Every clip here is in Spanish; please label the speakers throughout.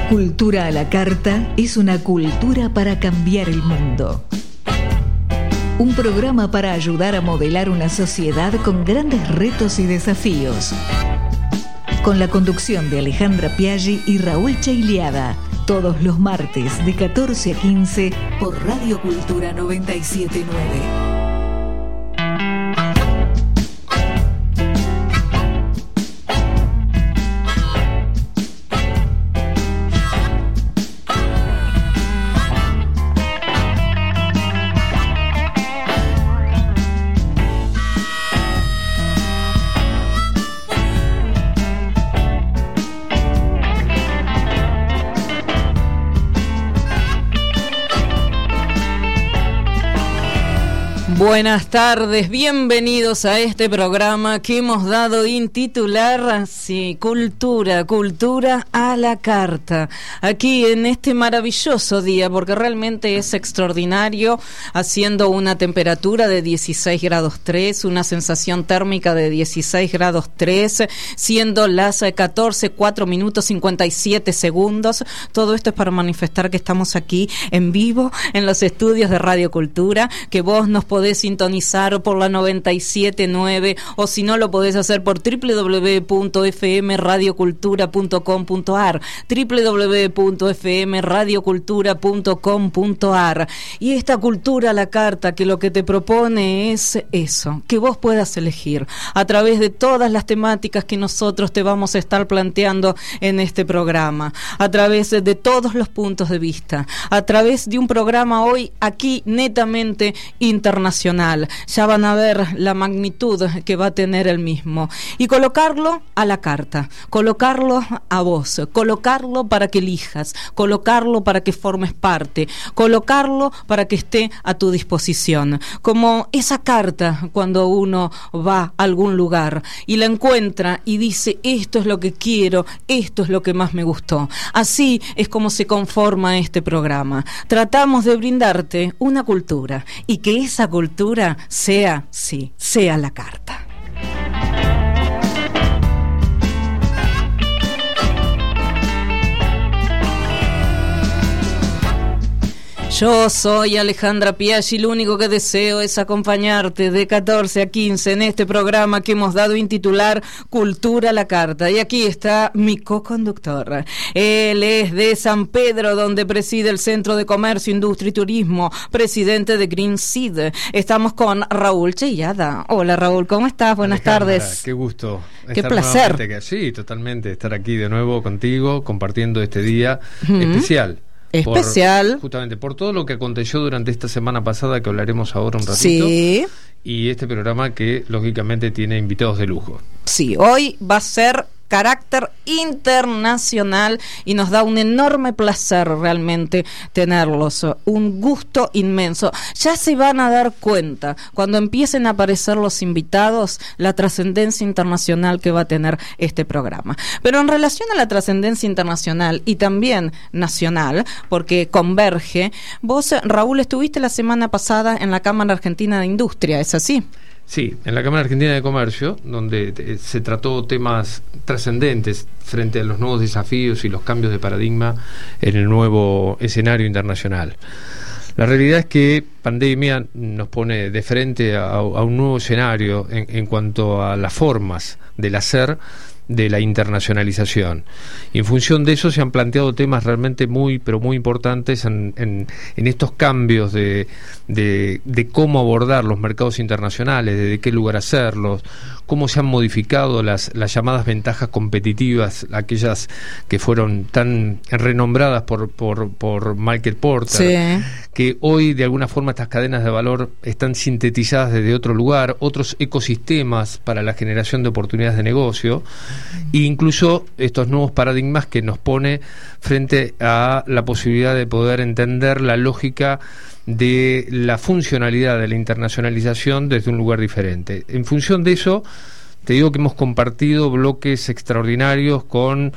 Speaker 1: Cultura a la Carta es una cultura para cambiar el mundo. Un programa para ayudar a modelar una sociedad con grandes retos y desafíos. Con la conducción de Alejandra Piaggi y Raúl Chailiada, todos los martes de 14 a 15 por Radio Cultura 97.9.
Speaker 2: Buenas tardes, bienvenidos a este programa que hemos dado en titular, sí, Cultura a la Carta. Aquí en este maravilloso día, porque realmente es extraordinario, haciendo una temperatura de 16 grados 3, una sensación térmica de 16 grados 3, siendo las 14:04 minutos 57 segundos. Todo esto es para manifestar que estamos aquí en vivo en los estudios de Radio Cultura, que vos nos podés sintonizar por la 97.9 o si no lo podés hacer por www.fmradiocultura.com.ar www.fmradiocultura.com.ar. Y esta Cultura a la Carta, que lo que te propone es eso, que vos puedas elegir a través de todas las temáticas que nosotros te vamos a estar planteando en este programa, a través de todos los puntos de vista, a través de un programa hoy aquí netamente internacional. Ya van a ver la magnitud que va a tener el mismo. Y colocarlo a la carta, colocarlo a vos, colocarlo para que elijas, colocarlo para que formes parte, colocarlo para que esté a tu disposición. Como esa carta cuando uno va a algún lugar y la encuentra y dice: esto es lo que quiero, esto es lo que más me gustó. Así es como se conforma este programa. Tratamos de brindarte una cultura y que esa cultura sea la carta. Yo soy Alejandra Piaggi y lo único que deseo es acompañarte de 14 a 15 en este programa que hemos dado en titular Cultura a la Carta. Y aquí está mi co-conductor. Él es de San Pedro, donde preside el Centro de Comercio, Industria y Turismo, presidente de Green Seed. Estamos con Raúl Chailiada. Hola Raúl, ¿cómo estás? Buenas tardes.
Speaker 3: Qué gusto.
Speaker 2: Qué placer.
Speaker 3: Sí, totalmente, estar aquí de nuevo contigo, compartiendo este día especial. Justamente por todo lo que aconteció durante esta semana pasada, que hablaremos ahora un ratito.
Speaker 2: Sí.
Speaker 3: Y este programa que lógicamente tiene invitados de lujo.
Speaker 2: Sí, hoy va a ser carácter internacional y nos da un enorme placer realmente tenerlos, un gusto inmenso. Ya se van a dar cuenta cuando empiecen a aparecer los invitados la trascendencia internacional que va a tener este programa. Pero en relación a la trascendencia internacional y también nacional, porque converge, vos, Raúl, estuviste la semana pasada en la Cámara Argentina de Industria, ¿es así?
Speaker 3: Sí, en la Cámara Argentina de Comercio, donde se trató temas trascendentes frente a los nuevos desafíos y los cambios de paradigma en el nuevo escenario internacional. La realidad es que pandemia nos pone de frente a un nuevo escenario en cuanto a las formas del hacer de la internacionalización. Y en función de eso se han planteado temas realmente muy importantes en estos cambios de cómo abordar los mercados internacionales, de qué lugar hacerlos, cómo se han modificado las llamadas ventajas competitivas, aquellas que fueron tan renombradas por Michael Porter, sí, que hoy de alguna forma estas cadenas de valor están sintetizadas desde otro lugar, otros ecosistemas para la generación de oportunidades de negocio, e incluso estos nuevos paradigmas que nos pone frente a la posibilidad de poder entender la lógica de la funcionalidad de la internacionalización desde un lugar diferente. En función de eso, te digo que hemos compartido bloques extraordinarios con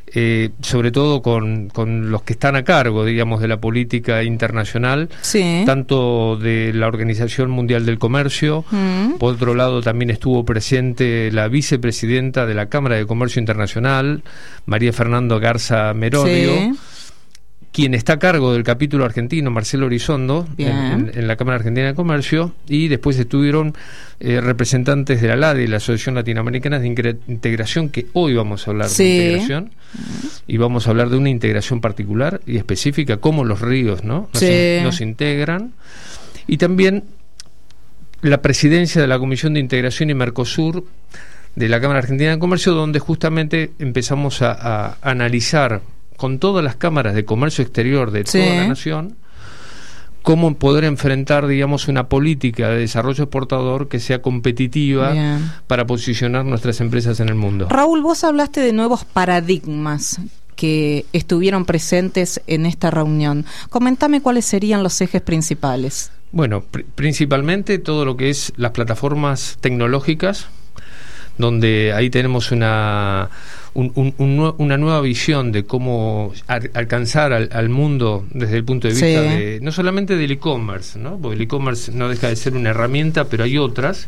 Speaker 3: sobre todo con los que están a cargo, digamos, de la política internacional,
Speaker 2: sí,
Speaker 3: tanto de la Organización Mundial del Comercio. Por otro lado, también estuvo presente la vicepresidenta de la Cámara de Comercio Internacional, María Fernanda Garza Merodio,
Speaker 2: sí,
Speaker 3: quien está a cargo del capítulo argentino, Marcelo Horizondo, en la Cámara Argentina de Comercio, y después estuvieron representantes de la LADI, la Asociación Latinoamericana de Integración, que hoy vamos a hablar de integración, y vamos a hablar de una integración particular y específica, cómo los ríos, ¿no? nos integran, y también la presidencia de la Comisión de Integración y Mercosur de la Cámara Argentina de Comercio, donde justamente empezamos a analizar con todas las cámaras de comercio exterior de toda la nación, cómo poder enfrentar, digamos, una política de desarrollo exportador que sea competitiva para posicionar nuestras empresas en el mundo.
Speaker 2: Raúl, vos hablaste de nuevos paradigmas que estuvieron presentes en esta reunión. Comentame cuáles serían los ejes principales.
Speaker 3: Bueno, principalmente todo lo que es las plataformas tecnológicas, donde ahí tenemos una nueva visión de cómo alcanzar al mundo desde el punto de vista de, no solamente del e-commerce, ¿no? Porque el e-commerce no deja de ser una herramienta, pero hay otras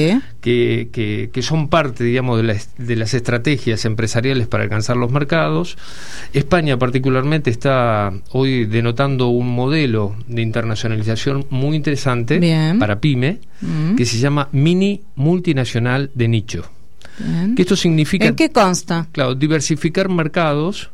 Speaker 3: que son parte, digamos, de las estrategias empresariales para alcanzar los mercados. España particularmente está hoy denotando un modelo de internacionalización muy interesante para PYME, que se llama mini multinacional de nicho. Que esto significa,
Speaker 2: ¿en qué consta?
Speaker 3: Claro, diversificar mercados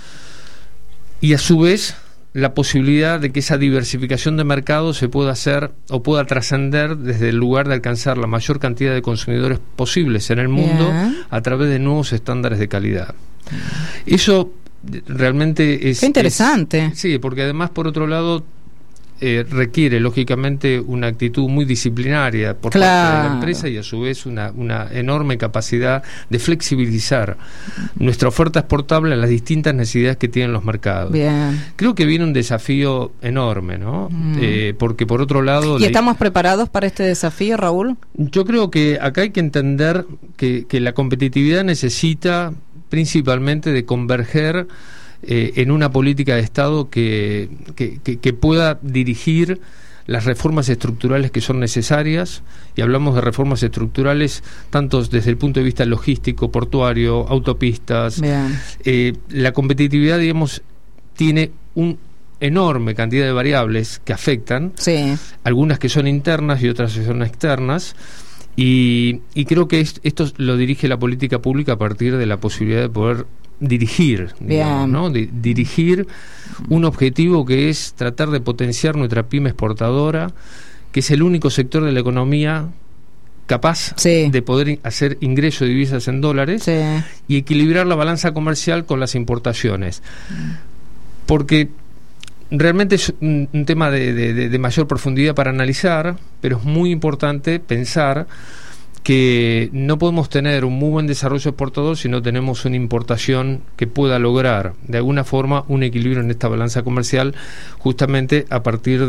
Speaker 3: y a su vez la posibilidad de que esa diversificación de mercados se pueda hacer o pueda trascender desde el lugar de alcanzar la mayor cantidad de consumidores posibles en el mundo a través de nuevos estándares de calidad. Eso realmente es...
Speaker 2: ¡Qué interesante!
Speaker 3: Sí, porque además, por otro lado, requiere lógicamente una actitud muy disciplinaria por parte de la empresa y a su vez una enorme capacidad de flexibilizar nuestra oferta exportable a las distintas necesidades que tienen los mercados. Creo que viene un desafío enorme, ¿no? Porque por otro lado...
Speaker 2: ¿Y estamos preparados para este desafío, Raúl?
Speaker 3: Yo creo que acá hay que entender que la competitividad necesita principalmente de converger en una política de Estado que pueda dirigir las reformas estructurales que son necesarias, y hablamos de reformas estructurales tanto desde el punto de vista logístico, portuario, autopistas. La competitividad, digamos, tiene una enorme cantidad de variables que afectan, algunas que son internas y otras que son externas, y creo que esto lo dirige la política pública a partir de la posibilidad de poder dirigir, digamos, ¿no? Dirigir un objetivo que es tratar de potenciar nuestra pyme exportadora, que es el único sector de la economía capaz de poder hacer ingreso de divisas en dólares y equilibrar la balanza comercial con las importaciones. Porque realmente es un tema de mayor profundidad para analizar, pero es muy importante pensar que no podemos tener un muy buen desarrollo exportador si no tenemos una importación que pueda lograr de alguna forma un equilibrio en esta balanza comercial, justamente a partir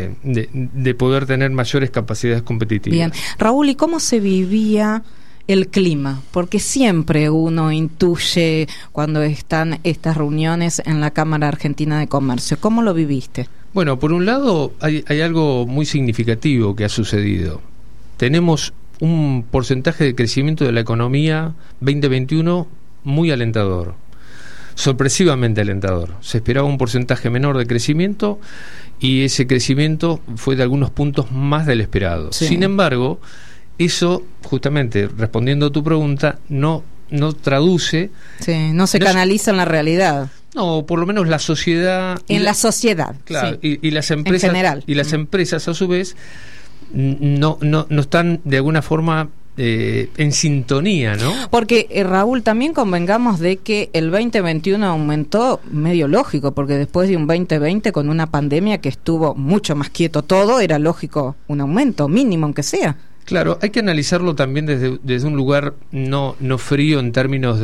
Speaker 3: de poder tener mayores capacidades competitivas.
Speaker 2: Bien, Raúl, ¿y cómo se vivía el clima? Porque siempre uno intuye cuando están estas reuniones en la Cámara Argentina de Comercio. ¿Cómo lo viviste?
Speaker 3: Bueno, por un lado hay algo muy significativo que ha sucedido. Tenemos un porcentaje de crecimiento de la economía 2021 muy alentador, sorpresivamente alentador. Se esperaba un porcentaje menor de crecimiento y ese crecimiento fue de algunos puntos más del esperado. Sin embargo, eso, justamente respondiendo a tu pregunta, no traduce...
Speaker 2: no se canaliza en la realidad.
Speaker 3: No, por lo menos la sociedad...
Speaker 2: La sociedad,
Speaker 3: claro, y las empresas,
Speaker 2: en general.
Speaker 3: Y las empresas, a su vez, no están de alguna forma en sintonía, ¿no?
Speaker 2: Porque, Raúl, también convengamos de que el 2021 aumentó, medio lógico, porque después de un 2020 con una pandemia que estuvo mucho más quieto todo, era lógico un aumento mínimo, aunque sea.
Speaker 3: Claro, hay que analizarlo también desde un lugar no frío en términos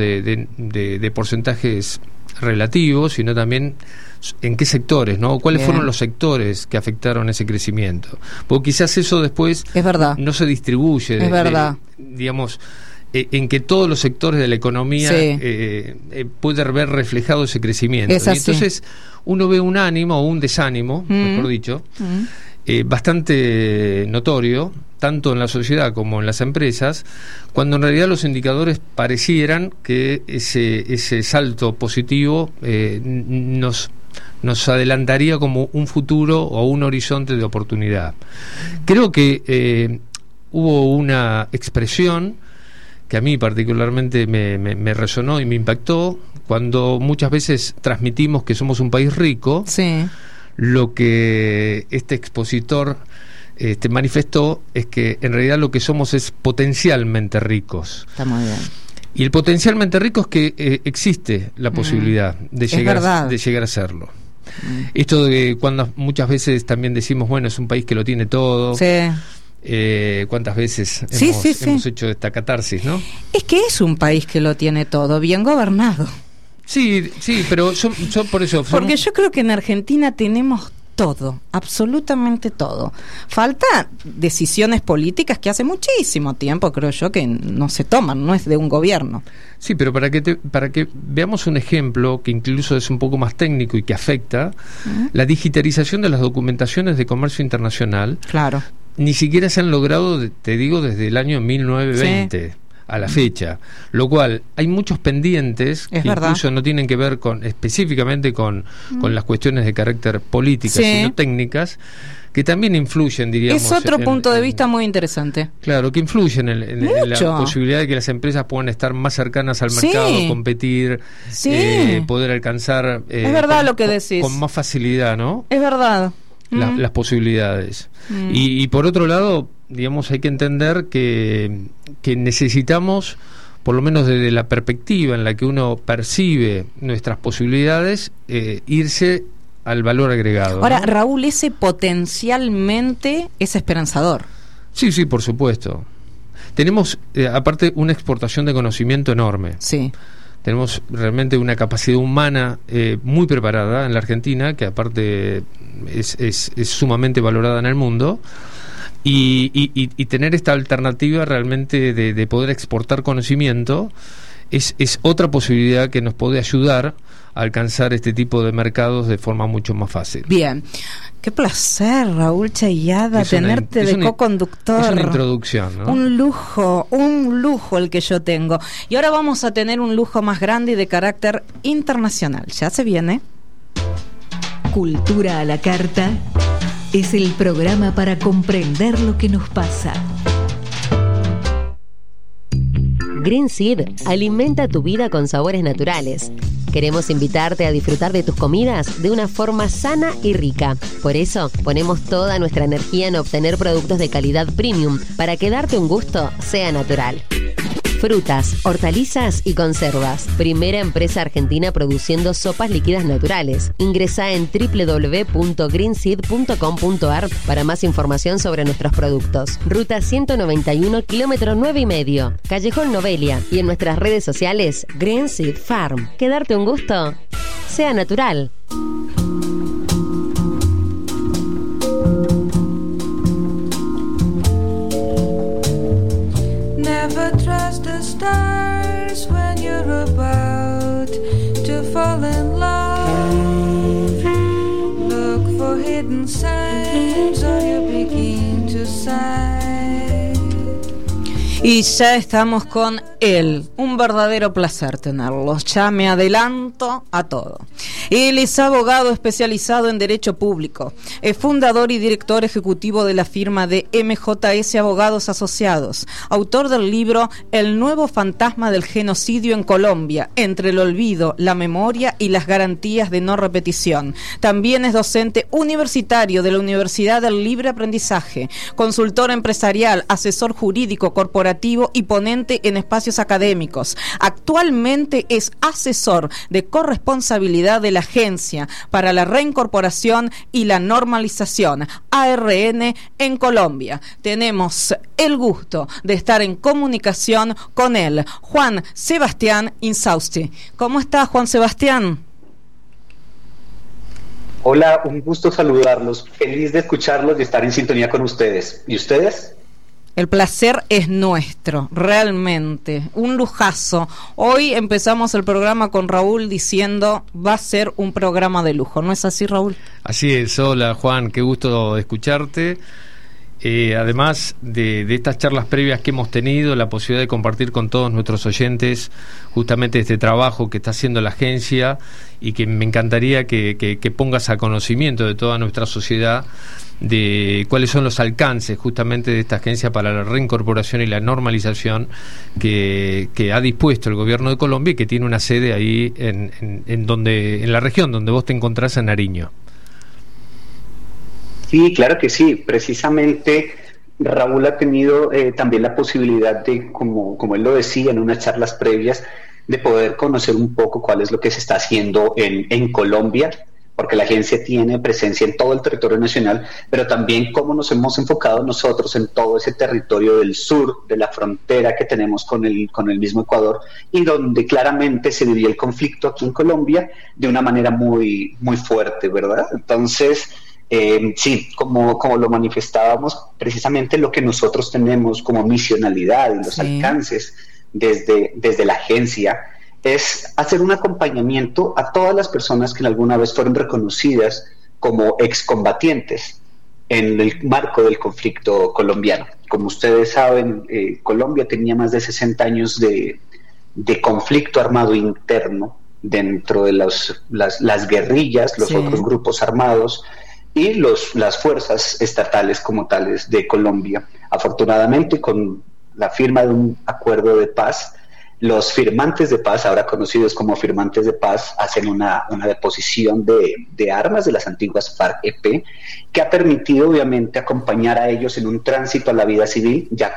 Speaker 3: de porcentajes relativos, sino también en qué sectores, ¿no? ¿Cuáles fueron los sectores que afectaron ese crecimiento? Porque quizás eso después
Speaker 2: es verdad,
Speaker 3: no se distribuye.
Speaker 2: Es verdad.
Speaker 3: Digamos, en que todos los sectores de la economía pueden ver reflejado ese crecimiento. Y entonces uno ve un ánimo o un desánimo, mejor dicho, bastante notorio, tanto en la sociedad como en las empresas, cuando en realidad los indicadores parecieran que ese salto positivo nos adelantaría como un futuro o un horizonte de oportunidad. Creo que hubo una expresión que a mí particularmente me resonó y me impactó, cuando muchas veces transmitimos que somos un país rico.
Speaker 2: Sí.
Speaker 3: Lo que este expositor manifestó es que en realidad lo que somos es potencialmente ricos.
Speaker 2: Está muy bien.
Speaker 3: Y el potencialmente rico es que existe la posibilidad de llegar a serlo. Esto de que cuando muchas veces también decimos, bueno, es un país que lo tiene todo.
Speaker 2: Sí.
Speaker 3: ¿Cuántas veces hemos hecho esta catarsis, no?
Speaker 2: Es que es un país que lo tiene todo, bien gobernado.
Speaker 3: Sí, pero son por eso.
Speaker 2: Porque yo creo que en Argentina tenemos todo, absolutamente todo. Falta decisiones políticas que hace muchísimo tiempo, creo yo, que no se toman, no es de un gobierno.
Speaker 3: Sí, pero para que veamos un ejemplo que incluso es un poco más técnico y que afecta, la digitalización de las documentaciones de comercio internacional.
Speaker 2: Claro.
Speaker 3: Ni siquiera se han logrado, te digo, desde el año 1920 a la fecha, lo cual hay muchos pendientes que incluso no tienen que ver específicamente con las cuestiones de carácter políticas, sino técnicas, que también influyen, diríamos.
Speaker 2: Es otro punto de vista muy interesante.
Speaker 3: Claro, que influyen en la posibilidad de que las empresas puedan estar más cercanas al mercado, competir, poder alcanzar
Speaker 2: es verdad lo que decís,
Speaker 3: con más facilidad, ¿no?
Speaker 2: Es verdad.
Speaker 3: Las posibilidades. Y por otro lado, digamos, hay que entender que necesitamos, por lo menos desde la perspectiva en la que uno percibe nuestras posibilidades, irse al valor agregado.
Speaker 2: Ahora,
Speaker 3: ¿no?
Speaker 2: Raúl, ese potencialmente es esperanzador.
Speaker 3: Sí, por supuesto. Tenemos, aparte, una exportación de conocimiento enorme.
Speaker 2: Sí.
Speaker 3: Tenemos realmente una capacidad humana muy preparada en la Argentina, que aparte es sumamente valorada en el mundo, y tener esta alternativa realmente de poder exportar conocimiento es otra posibilidad que nos puede ayudar a alcanzar este tipo de mercados de forma mucho más fácil.
Speaker 2: Bien. Qué placer, Raúl Chayada, tenerte de co-conductor.
Speaker 3: Es una introducción, ¿no?
Speaker 2: Un lujo el que yo tengo. Y ahora vamos a tener un lujo más grande y de carácter internacional. Ya se viene.
Speaker 1: Cultura a la carta es el programa para comprender lo que nos pasa.
Speaker 4: Greenseed alimenta tu vida con sabores naturales. Queremos invitarte a disfrutar de tus comidas de una forma sana y rica. Por eso, ponemos toda nuestra energía en obtener productos de calidad premium para que darte un gusto sea natural. Frutas, hortalizas y conservas. Primera empresa argentina produciendo sopas líquidas naturales. Ingresá en www.greenseed.com.ar para más información sobre nuestros productos. Ruta 191, kilómetro 9,5. Callejón Novelia. Y en nuestras redes sociales, Greenseed Farm. Que darte un gusto sea natural.
Speaker 5: Never trust the stars when you're about to fall in love. Look for hidden signs or you begin to sigh.
Speaker 2: Y ya estamos con él. Un verdadero placer tenerlos. Ya me adelanto a todo. Él es abogado especializado en Derecho Público. Es fundador y director ejecutivo de la firma de MJS Abogados Asociados. Autor del libro El nuevo fantasma del genocidio en Colombia, entre el olvido, la memoria y las garantías de no repetición. También es docente universitario de la Universidad del Libre Aprendizaje, consultor empresarial, asesor jurídico corporativo y ponente en espacios académicos. Actualmente es asesor de corresponsabilidad de la Agencia para la Reincorporación y la Normalización, ARN, en Colombia. Tenemos el gusto de estar en comunicación con él, Juan Sebastián Insausti. ¿Cómo está, Juan Sebastián?
Speaker 6: Hola, un gusto saludarlos. Feliz de escucharlos y estar en sintonía con ustedes. ¿Y ustedes?
Speaker 2: El placer es nuestro, realmente, un lujazo. Hoy empezamos el programa con Raúl diciendo va a ser un programa de lujo, ¿no es así, Raúl?
Speaker 3: Así es. Hola, Juan, qué gusto escucharte. Además de estas charlas previas que hemos tenido, la posibilidad de compartir con todos nuestros oyentes justamente este trabajo que está haciendo la agencia y que me encantaría que pongas a conocimiento de toda nuestra sociedad de cuáles son los alcances justamente de esta agencia para la reincorporación y la normalización que ha dispuesto el gobierno de Colombia y que tiene una sede ahí en la región donde vos te encontrás, en Nariño.
Speaker 6: Sí, claro que sí. Precisamente Raúl ha tenido también la posibilidad de, como él lo decía en unas charlas previas, de poder conocer un poco cuál es lo que se está haciendo en Colombia, porque la agencia tiene presencia en todo el territorio nacional, pero también cómo nos hemos enfocado nosotros en todo ese territorio del sur, de la frontera que tenemos con el mismo Ecuador, y donde claramente se vivió el conflicto aquí en Colombia de una manera muy, muy fuerte, ¿verdad? Entonces, sí, como lo manifestábamos, precisamente lo que nosotros tenemos como misionalidad y los alcances desde la agencia es hacer un acompañamiento a todas las personas que alguna vez fueron reconocidas como excombatientes en el marco del conflicto colombiano. Como ustedes saben, Colombia tenía más de 60 años de conflicto armado interno dentro de las guerrillas, los otros grupos armados y las fuerzas estatales como tales de Colombia. Afortunadamente, con la firma de un acuerdo de paz, los firmantes de paz, ahora conocidos como firmantes de paz, hacen una deposición de armas de las antiguas FARC-EP, que ha permitido obviamente acompañar a ellos en un tránsito a la vida civil, ya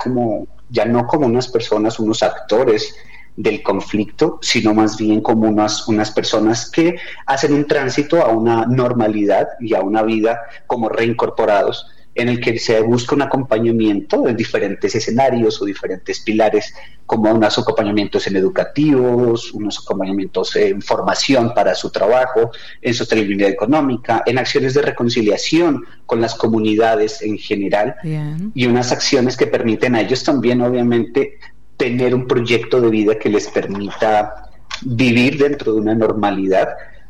Speaker 6: no como unas personas, unos actores del conflicto, sino más bien como unas personas que hacen un tránsito a una normalidad y a una vida como reincorporados, en el que se busca un acompañamiento de diferentes escenarios o diferentes pilares, como unos acompañamientos en educativos, unos acompañamientos en formación para su trabajo, en sostenibilidad económica, en acciones de reconciliación con las comunidades en general. Bien. Y unas acciones que permiten a ellos también, obviamente, tener un proyecto de vida que les permita vivir dentro de una normalidad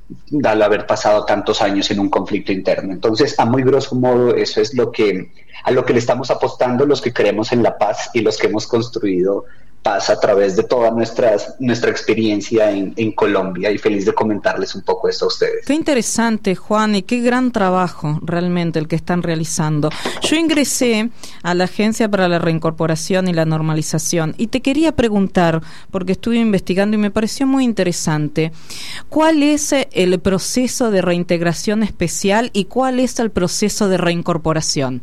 Speaker 6: al haber pasado tantos años en un conflicto interno. Entonces, a muy grosso modo, eso es a lo que le estamos apostando los que creemos en la paz y los que hemos construido paz a través de toda nuestra experiencia en Colombia, y feliz de comentarles un poco esto a ustedes.
Speaker 2: Qué interesante, Juan, y qué gran trabajo realmente el que están realizando. Yo ingresé a la Agencia para la Reincorporación y la Normalización y te quería preguntar, porque estuve investigando y me pareció muy interesante, ¿cuál es el proceso de reintegración especial y cuál es el proceso de reincorporación?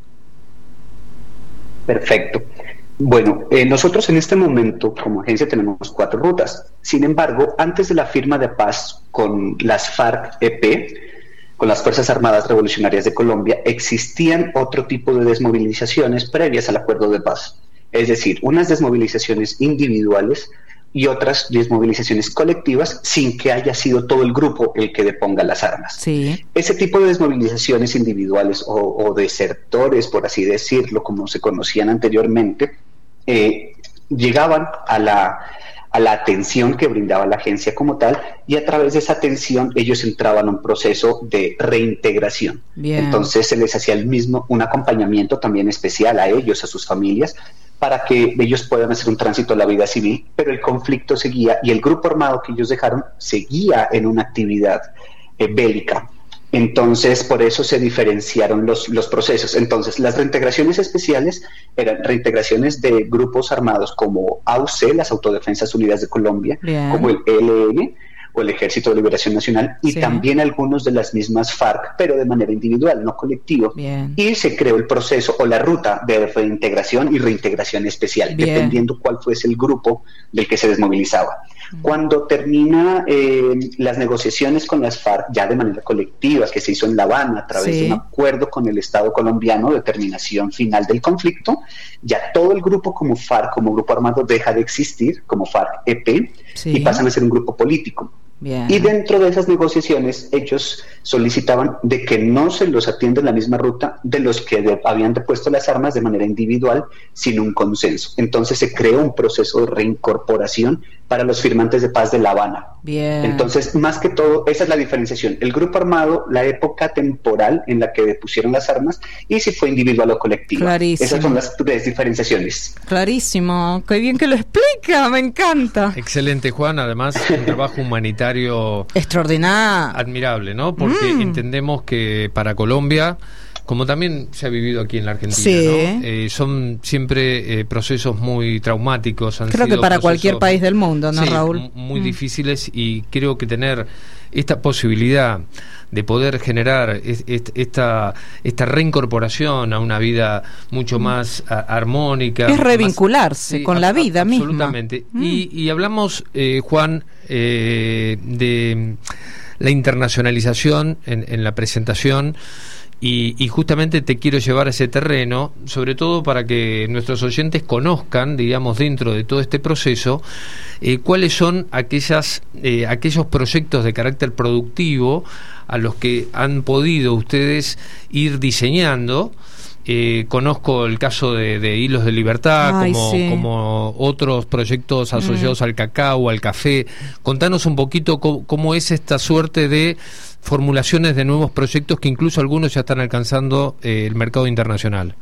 Speaker 2: Perfecto.
Speaker 6: Bueno, nosotros en este momento como agencia tenemos 4 rutas. Sin embargo, antes de la firma de paz con las FARC-EP, con las Fuerzas Armadas Revolucionarias de Colombia, existían otro tipo de desmovilizaciones previas al acuerdo de paz. Es decir, unas desmovilizaciones individuales y otras desmovilizaciones colectivas sin que haya sido todo el grupo el que deponga las armas. Sí. Ese tipo de desmovilizaciones individuales o desertores, por así decirlo, como se conocían anteriormente, llegaban a la atención que brindaba la agencia como tal, y a través de esa atención ellos entraban a un proceso de reintegración. Bien. Entonces se les hacía un acompañamiento también especial a ellos, a sus familias, para que ellos puedan hacer un tránsito a la vida civil, pero el conflicto seguía y el grupo armado que ellos dejaron seguía en una actividad bélica. Entonces, por eso se diferenciaron los procesos. Entonces, las reintegraciones especiales eran reintegraciones de grupos armados como AUC, las Autodefensas Unidas de Colombia, bien, como el ELN o el Ejército de Liberación Nacional, y sí, también algunos de las mismas FARC, pero de manera individual, no colectivo. Bien. Y se creó el proceso o la ruta de reintegración y reintegración especial, bien, dependiendo cuál fuese el grupo del que se desmovilizaba. Cuando termina las negociaciones con las FARC, ya de manera colectiva, que se hizo en La Habana a través, sí, de un acuerdo con el Estado colombiano de terminación final del conflicto, ya todo el grupo como FARC, como grupo armado, deja de existir como FARC-EP, sí, y pasan a ser un grupo político.
Speaker 2: Bien.
Speaker 6: Y dentro de esas negociaciones ellos solicitaban de que no se los atienda en la misma ruta de los que habían depuesto las armas de manera individual sin un consenso. Entonces se creó un proceso de reincorporación para los firmantes de paz de La Habana.
Speaker 2: Bien.
Speaker 6: Entonces, más que todo, esa es la diferenciación. El grupo armado, la época temporal en la que depusieron las armas, y si fue individual o colectiva.
Speaker 2: Clarísimo.
Speaker 6: Esas son las tres diferenciaciones.
Speaker 2: Clarísimo. Qué bien que lo explica, me encanta.
Speaker 3: Excelente, Juan. Además, un trabajo humanitario
Speaker 2: extraordinario,
Speaker 3: admirable, ¿no? Porque entendemos que para Colombia, como también se ha vivido aquí en la Argentina,
Speaker 2: sí,
Speaker 3: ¿no? Son siempre procesos muy traumáticos.
Speaker 2: Creo que para cualquier país del mundo, ¿no,
Speaker 3: sí,
Speaker 2: Raúl?
Speaker 3: Muy difíciles, y creo que tener esta posibilidad de poder generar esta reincorporación a una vida mucho más armónica.
Speaker 2: Es revincularse
Speaker 3: más,
Speaker 2: con la vida misma.
Speaker 3: Absolutamente. Y hablamos, Juan, de la internacionalización en la presentación. Y justamente te quiero llevar a ese terreno, sobre todo para que nuestros oyentes conozcan, digamos, dentro de todo este proceso, cuáles son aquellos proyectos de carácter productivo a los que han podido ustedes ir diseñando. Conozco el caso de Hilos de Libertad, como otros proyectos asociados al cacao, al café. Contanos un poquito cómo es esta suerte de formulaciones de nuevos proyectos que incluso algunos ya están alcanzando el mercado internacional.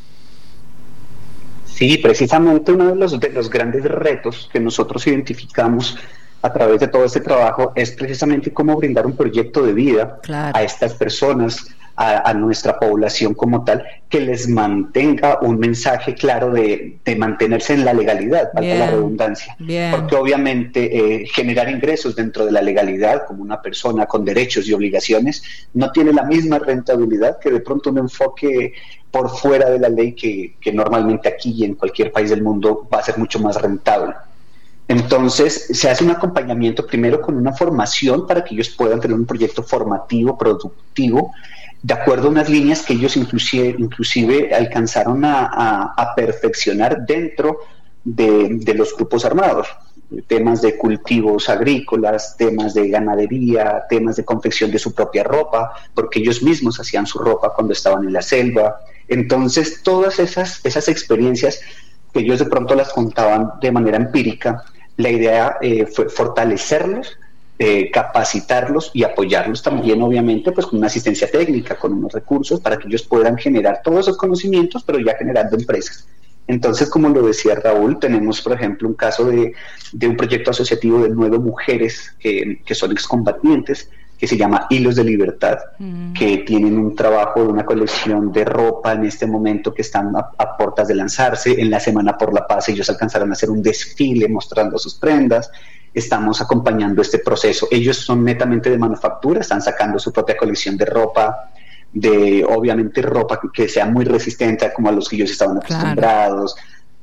Speaker 6: Sí, precisamente uno de los grandes retos que nosotros identificamos a través de todo este trabajo es precisamente cómo brindar un proyecto de vida a estas personas, a nuestra población como tal, que les mantenga un mensaje claro de mantenerse en la legalidad, valga la redundancia. Porque obviamente generar ingresos dentro de la legalidad como una persona con derechos y obligaciones no tiene la misma rentabilidad que de pronto un enfoque por fuera de la ley que normalmente aquí y en cualquier país del mundo va a ser mucho más rentable. Entonces se hace un acompañamiento primero con una formación para que ellos puedan tener un proyecto formativo, productivo, de acuerdo a unas líneas que ellos inclusive alcanzaron a perfeccionar dentro de los grupos armados. Temas de cultivos agrícolas, temas de ganadería, temas de confección de su propia ropa, porque ellos mismos hacían su ropa cuando estaban en la selva. Entonces todas esas experiencias que ellos de pronto las contaban de manera empírica, la idea fue fortalecerlos, capacitarlos y apoyarlos también, obviamente, pues con una asistencia técnica, con unos recursos para que ellos puedan generar todos esos conocimientos, pero ya generando empresas. Entonces, como lo decía Raúl, tenemos, por ejemplo, un caso de un proyecto asociativo de 9 mujeres que son excombatientes, que se llama Hilos de Libertad, que tienen un trabajo de una colección de ropa en este momento que están a puertas de lanzarse. En la Semana por la Paz ellos alcanzaron a hacer un desfile mostrando sus prendas. Estamos acompañando este proceso. Ellos son netamente de manufactura, están sacando su propia colección de ropa, obviamente ropa que sea muy resistente como a los que ellos estaban acostumbrados.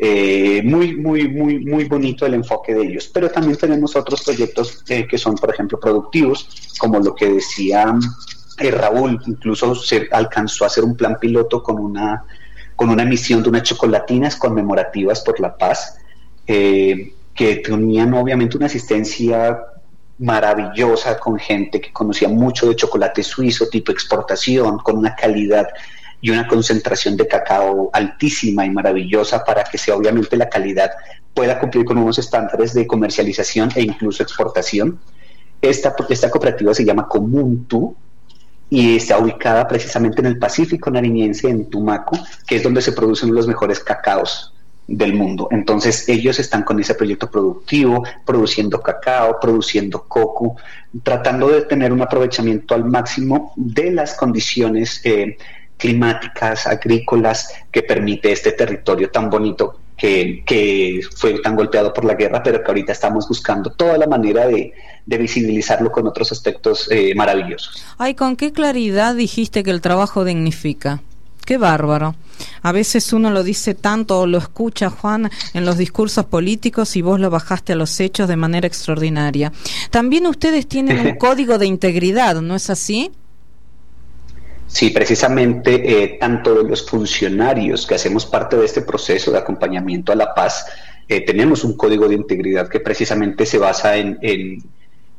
Speaker 6: Muy bonito el enfoque de ellos, pero también tenemos otros proyectos que son, por ejemplo, productivos, como lo que decía Raúl. Incluso se alcanzó a hacer un plan piloto con una emisión de unas chocolatinas conmemorativas por la paz, que tenían obviamente una asistencia maravillosa con gente que conocía mucho de chocolate suizo tipo exportación, con una calidad y una concentración de cacao altísima y maravillosa para que sea obviamente la calidad pueda cumplir con unos estándares de comercialización e incluso exportación. Esta cooperativa se llama Comuntu y está ubicada precisamente en el Pacífico Nariñense, en Tumaco, que es donde se producen los mejores cacaos del mundo. Entonces ellos están con ese proyecto productivo, produciendo cacao, produciendo coco, tratando de tener un aprovechamiento al máximo de las condiciones climáticas, agrícolas, que permite este territorio tan bonito que fue tan golpeado por la guerra, pero que ahorita estamos buscando toda la manera de visibilizarlo con otros aspectos maravillosos.
Speaker 2: Ay, con qué claridad dijiste que el trabajo dignifica. Qué bárbaro. A veces uno lo dice tanto o lo escucha, Juan, en los discursos políticos, y vos lo bajaste a los hechos de manera extraordinaria. También ustedes tienen un código de integridad, ¿no es así?
Speaker 6: Sí, precisamente tanto de los funcionarios que hacemos parte de este proceso de acompañamiento a la paz, tenemos un código de integridad que precisamente se basa en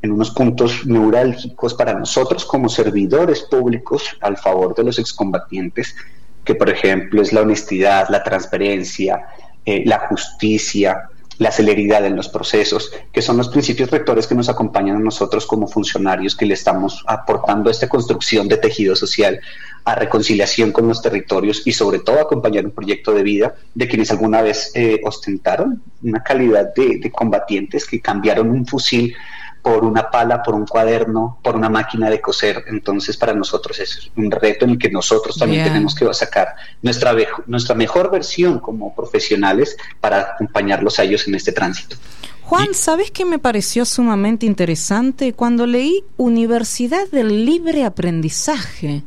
Speaker 6: en unos puntos neurálgicos para nosotros como servidores públicos al favor de los excombatientes, que por ejemplo es la honestidad, la transparencia, la justicia, la celeridad en los procesos, que son los principios rectores que nos acompañan a nosotros como funcionarios que le estamos aportando a esta construcción de tejido social, a reconciliación con los territorios y sobre todo acompañar un proyecto de vida de quienes alguna vez ostentaron una calidad de combatientes que cambiaron un fusil por una pala, por un cuaderno, por una máquina de coser. Entonces para nosotros es un reto en el que nosotros también tenemos que sacar nuestra mejor versión como profesionales para acompañarlos a ellos en este tránsito.
Speaker 2: Juan, ¿sabes qué me pareció sumamente interesante? Cuando leí Universidad del Libre Aprendizaje.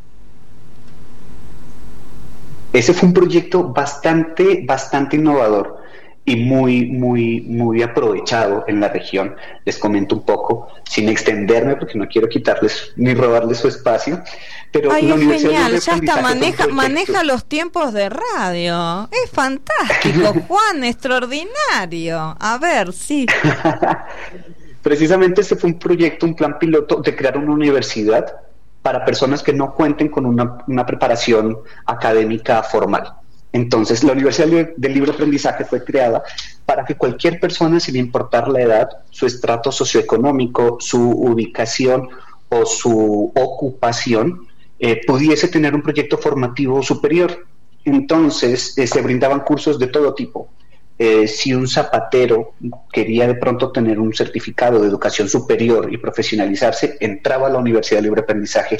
Speaker 6: Ese fue un proyecto bastante innovador y muy aprovechado en la región. Les comento un poco, sin extenderme, porque no quiero quitarles ni robarles su espacio. Pero
Speaker 2: ay,
Speaker 6: la
Speaker 2: es
Speaker 6: Universidad
Speaker 2: genial, ya
Speaker 6: está
Speaker 2: maneja los tiempos de radio. Es fantástico, Juan, extraordinario. A ver, sí.
Speaker 6: Precisamente este fue un proyecto, un plan piloto de crear una universidad para personas que no cuenten con una preparación académica formal. Entonces, la Universidad del Libre Aprendizaje fue creada para que cualquier persona, sin importar la edad, su estrato socioeconómico, su ubicación o su ocupación, pudiese tener un proyecto formativo superior. Entonces, se brindaban cursos de todo tipo. Si un zapatero quería de pronto tener un certificado de educación superior y profesionalizarse, entraba a la Universidad del Libre Aprendizaje.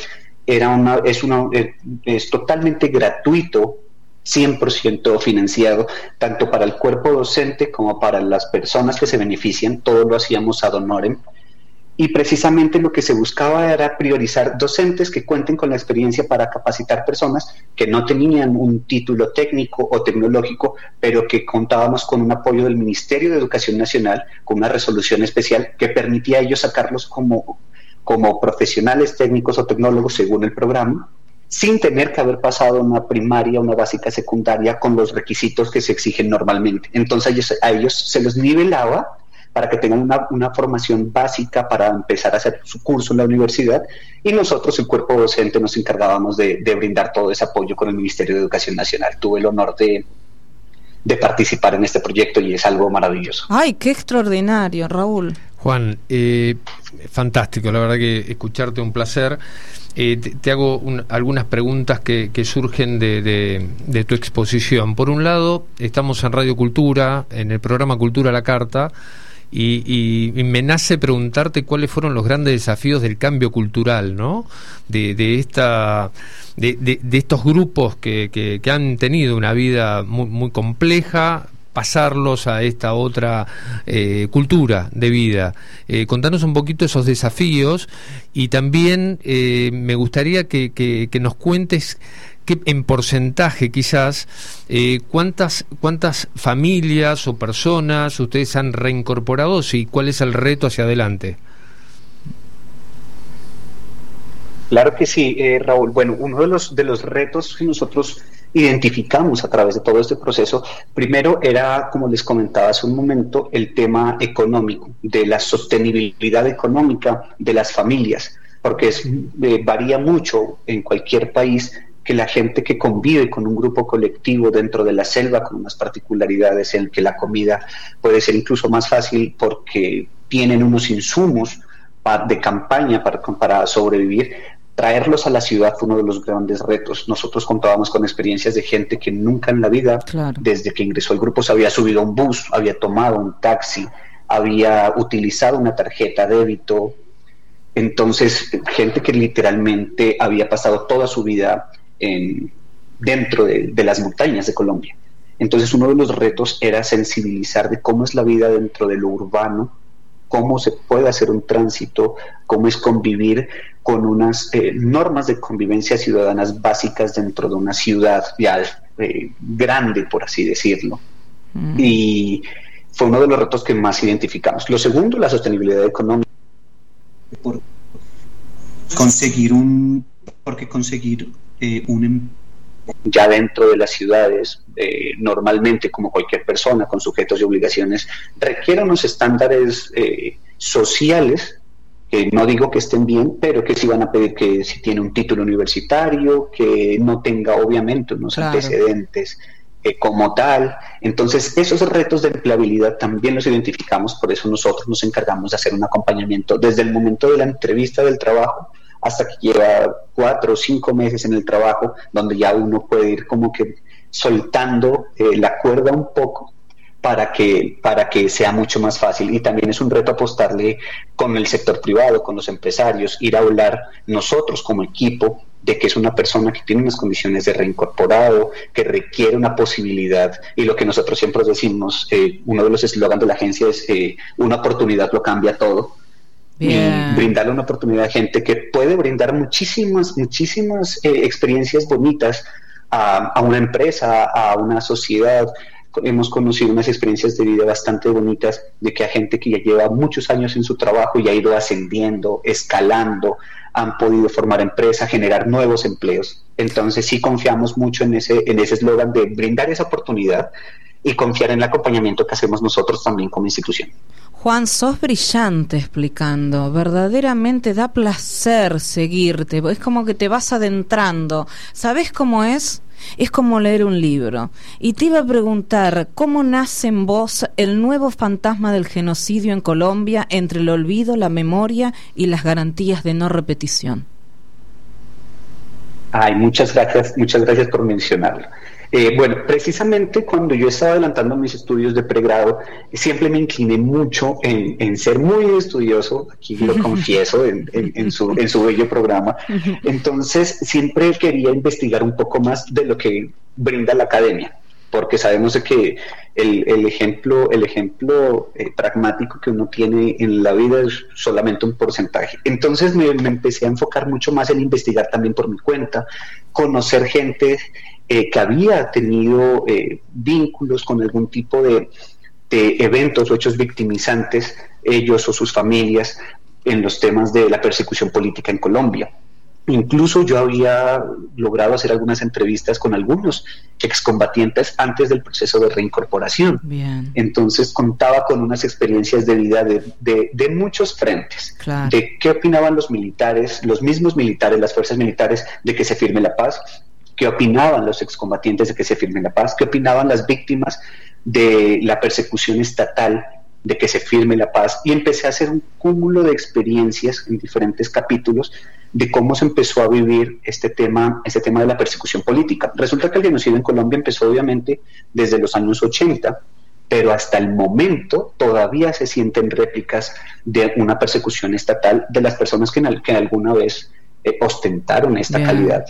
Speaker 6: Es totalmente gratuito, 100% financiado, tanto para el cuerpo docente como para las personas que se benefician. Todo lo hacíamos ad honorem. Y precisamente lo que se buscaba era priorizar docentes que cuenten con la experiencia para capacitar personas que no tenían un título técnico o tecnológico, pero que contábamos con un apoyo del Ministerio de Educación Nacional, con una resolución especial que permitía a ellos sacarlos como profesionales técnicos o tecnólogos según el programa, sin tener que haber pasado una primaria, una básica, secundaria, con los requisitos que se exigen normalmente. Entonces a ellos se los nivelaba para que tengan una formación básica para empezar a hacer su curso en la universidad, y nosotros, el cuerpo docente, nos encargábamos de brindar todo ese apoyo con el Ministerio de Educación Nacional. Tuve el honor de participar en este proyecto y es algo maravilloso.
Speaker 2: ¡Ay, qué extraordinario, Raúl!
Speaker 3: Juan, fantástico, la verdad que escucharte un placer. Te hago algunas preguntas que surgen de tu exposición. Por un lado, estamos en Radio Cultura, en el programa Cultura a la Carta, y me nace preguntarte cuáles fueron los grandes desafíos del cambio cultural, ¿no? De estos grupos que han tenido una vida muy compleja, pasarlos a esta otra cultura de vida. Contanos un poquito esos desafíos, y también me gustaría que nos cuentes que en porcentaje quizás cuántas familias o personas ustedes han reincorporado y cuál es el reto hacia adelante.
Speaker 6: Claro que sí, Raúl. Bueno, uno de los retos que nosotros identificamos a través de todo este proceso, primero era, como les comentaba hace un momento, el tema económico, de la sostenibilidad económica de las familias, porque varía mucho en cualquier país que la gente que convive con un grupo colectivo dentro de la selva, con unas particularidades en que la comida puede ser incluso más fácil porque tienen unos insumos de campaña para sobrevivir. Traerlos a la ciudad fue uno de los grandes retos. Nosotros contábamos con experiencias de gente que nunca en la vida, claro, desde que ingresó al grupo, se había subido a un bus, había tomado un taxi, había utilizado una tarjeta de débito. Entonces, gente que literalmente había pasado toda su vida dentro de las montañas de Colombia. Entonces, uno de los retos era sensibilizar de cómo es la vida dentro de lo urbano, cómo se puede hacer un tránsito, cómo es convivir con unas normas de convivencia ciudadanas básicas dentro de una ciudad ya grande, por así decirlo. Y fue uno de los retos que más identificamos. Lo segundo, la sostenibilidad económica. Porque conseguir ya dentro de las ciudades, normalmente, como cualquier persona con sujetos y obligaciones, requiere unos estándares sociales No digo que estén bien, pero que sí van a pedir que si tiene un título universitario, que no tenga obviamente unos antecedentes como tal. Entonces, esos retos de empleabilidad también los identificamos, por eso nosotros nos encargamos de hacer un acompañamiento desde el momento de la entrevista del trabajo hasta que lleva 4 o 5 meses en el trabajo, donde ya uno puede ir como que soltando la cuerda un poco para que sea mucho más fácil. Y también es un reto apostarle con el sector privado, con los empresarios, ir a hablar nosotros como equipo de que es una persona que tiene unas condiciones de reincorporado, que requiere una posibilidad, y lo que nosotros siempre decimos, uno de los eslogans de la agencia es una oportunidad lo cambia todo. Bien. Y brindarle una oportunidad a gente que puede brindar muchísimas experiencias bonitas a una empresa, a una sociedad. Hemos conocido unas experiencias de vida bastante bonitas de que a gente que ya lleva muchos años en su trabajo y ha ido ascendiendo, escalando, han podido formar empresa, generar nuevos empleos. Entonces sí confiamos mucho en ese eslogan de brindar esa oportunidad y confiar en el acompañamiento que hacemos nosotros también como institución.
Speaker 2: Juan, sos brillante explicando, verdaderamente da placer seguirte, es como que te vas adentrando. ¿Sabés cómo es? Es como leer un libro. Y te iba a preguntar, ¿cómo nace en vos el nuevo fantasma del genocidio en Colombia entre el olvido, la memoria y las garantías de no repetición?
Speaker 6: Ay, muchas gracias por mencionarlo. Bueno, precisamente cuando yo estaba adelantando mis estudios de pregrado, siempre me incliné mucho en ser muy estudioso, aquí lo confieso, en su bello programa. Entonces, siempre quería investigar un poco más de lo que brinda la academia, porque sabemos de que el ejemplo pragmático que uno tiene en la vida es solamente un porcentaje. Entonces me empecé a enfocar mucho más en investigar también por mi cuenta, conocer gente que había tenido vínculos con algún tipo de eventos o hechos victimizantes, ellos o sus familias, en los temas de la persecución política en Colombia. Incluso yo había logrado hacer algunas entrevistas con algunos excombatientes antes del proceso de reincorporación.
Speaker 2: Bien.
Speaker 6: Entonces contaba con unas experiencias de vida de muchos frentes.
Speaker 2: Claro.
Speaker 6: De qué opinaban los militares, los mismos militares, las fuerzas militares, de que se firme la paz, qué opinaban los excombatientes de que se firme la paz, qué opinaban las víctimas de la persecución estatal de que se firme la paz, y empecé a hacer un cúmulo de experiencias en diferentes capítulos de cómo se empezó a vivir este tema de la persecución política. Resulta que el genocidio en Colombia empezó obviamente desde los años 80, pero hasta el momento todavía se sienten réplicas de una persecución estatal de las personas que alguna vez ostentaron esta calidad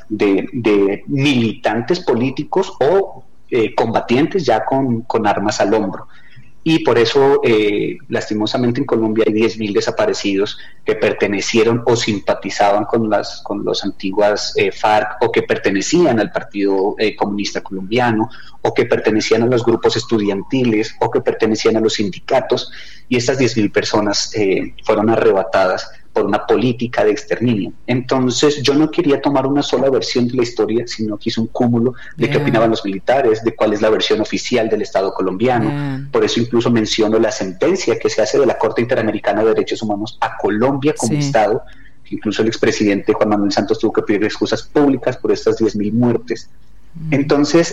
Speaker 6: de militantes políticos o combatientes ya con armas al hombro. Y por eso, lastimosamente, en Colombia hay 10.000 desaparecidos que pertenecieron o simpatizaban con las antiguas FARC, o que pertenecían al Partido Comunista Colombiano, o que pertenecían a los grupos estudiantiles, o que pertenecían a los sindicatos, y estas 10.000 personas fueron arrebatadas por una política de exterminio. Entonces yo no quería tomar una sola versión de la historia, sino que hice un cúmulo de qué opinaban los militares, de cuál es la versión oficial del Estado colombiano. Por eso incluso menciono la sentencia que se hace de la Corte Interamericana de Derechos Humanos a Colombia como Estado, que incluso el expresidente Juan Manuel Santos tuvo que pedir excusas públicas por estas 10.000 muertes. Entonces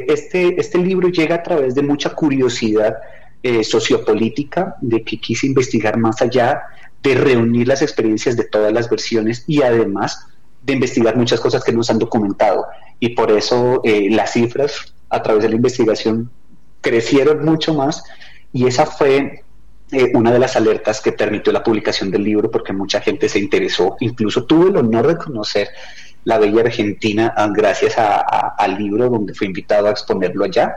Speaker 6: este libro llega a través de mucha curiosidad sociopolítica, de que quise investigar más allá, de reunir las experiencias de todas las versiones y además de investigar muchas cosas que no se han documentado, y por eso las cifras a través de la investigación crecieron mucho más, y esa fue una de las alertas que permitió la publicación del libro, porque mucha gente se interesó. Incluso tuve el honor de conocer la bella Argentina gracias al libro, donde fui invitado a exponerlo allá.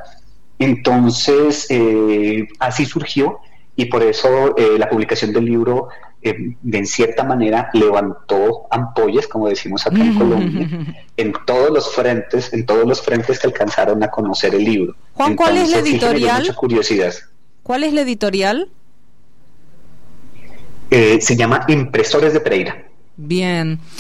Speaker 6: Entonces así surgió, y por eso la publicación del libro en cierta manera levantó ampollas, como decimos acá en Colombia, en todos los frentes que alcanzaron a conocer el libro.
Speaker 2: Juan, entonces, ¿cuál es la editorial?
Speaker 6: Mucha curiosidad.
Speaker 2: ¿Cuál es la editorial?
Speaker 6: Se llama Impresores de Pereira.
Speaker 2: Bien.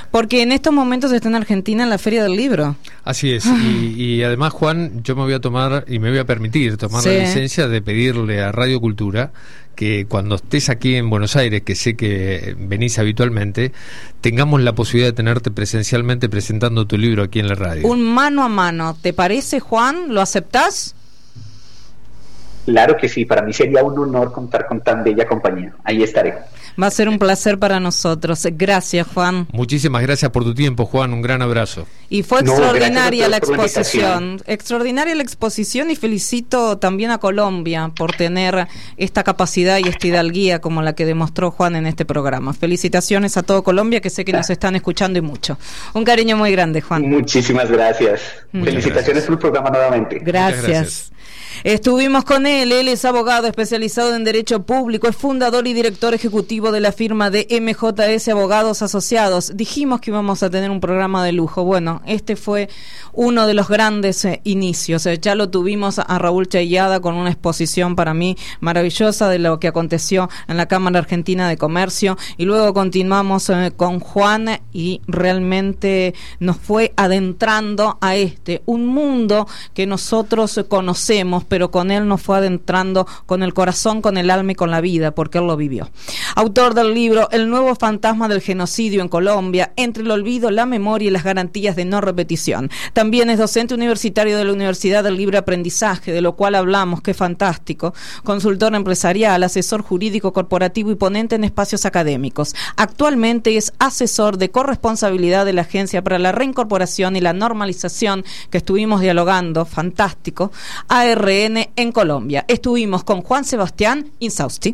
Speaker 2: Porque en estos momentos está en Argentina en la Feria del Libro.
Speaker 3: Así es, y además, Juan, yo me voy a tomar y me voy a permitir tomar la licencia de pedirle a Radio Cultura que cuando estés aquí en Buenos Aires, que sé que venís habitualmente, tengamos la posibilidad de tenerte presencialmente presentando tu libro aquí en la radio.
Speaker 2: Un mano a mano, ¿te parece, Juan? ¿Lo aceptás?
Speaker 6: Claro que sí, para mí sería un honor contar con tan bella compañía. Ahí estaré.
Speaker 2: Va a ser un placer para nosotros. Gracias, Juan.
Speaker 3: Muchísimas gracias por tu tiempo, Juan. Un gran abrazo.
Speaker 2: Y fue extraordinaria la exposición. Extraordinaria la exposición, y felicito también a Colombia por tener esta capacidad y esta hidalguía como la que demostró Juan en este programa. Felicitaciones a todo Colombia, que sé que nos están escuchando y mucho. Un cariño muy grande, Juan.
Speaker 6: Muchísimas gracias. Felicitaciones por el programa nuevamente.
Speaker 2: Gracias. Estuvimos con él es abogado especializado en Derecho Público, es fundador y director ejecutivo de la firma de MJS Abogados Asociados. Dijimos que íbamos a tener un programa de lujo. Bueno, este fue uno de los grandes inicios. Ya lo tuvimos a Raúl Cheyada con una exposición para mí maravillosa de lo que aconteció en la Cámara Argentina de Comercio, y luego continuamos con Juan, y realmente nos fue adentrando a un mundo que nosotros conocemos, pero con él nos fue adentrando con el corazón, con el alma y con la vida, porque él lo vivió. Autor del libro El nuevo fantasma del genocidio en Colombia, entre el olvido, la memoria y las garantías de no repetición. También es docente universitario de la Universidad del Libre Aprendizaje, de lo cual hablamos, qué fantástico. Consultor empresarial, asesor jurídico corporativo y ponente en espacios académicos. Actualmente es asesor de corresponsabilidad de la Agencia para la Reincorporación y la Normalización, que estuvimos dialogando, fantástico, ARN en Colombia. Estuvimos con Juan Sebastián Insausti.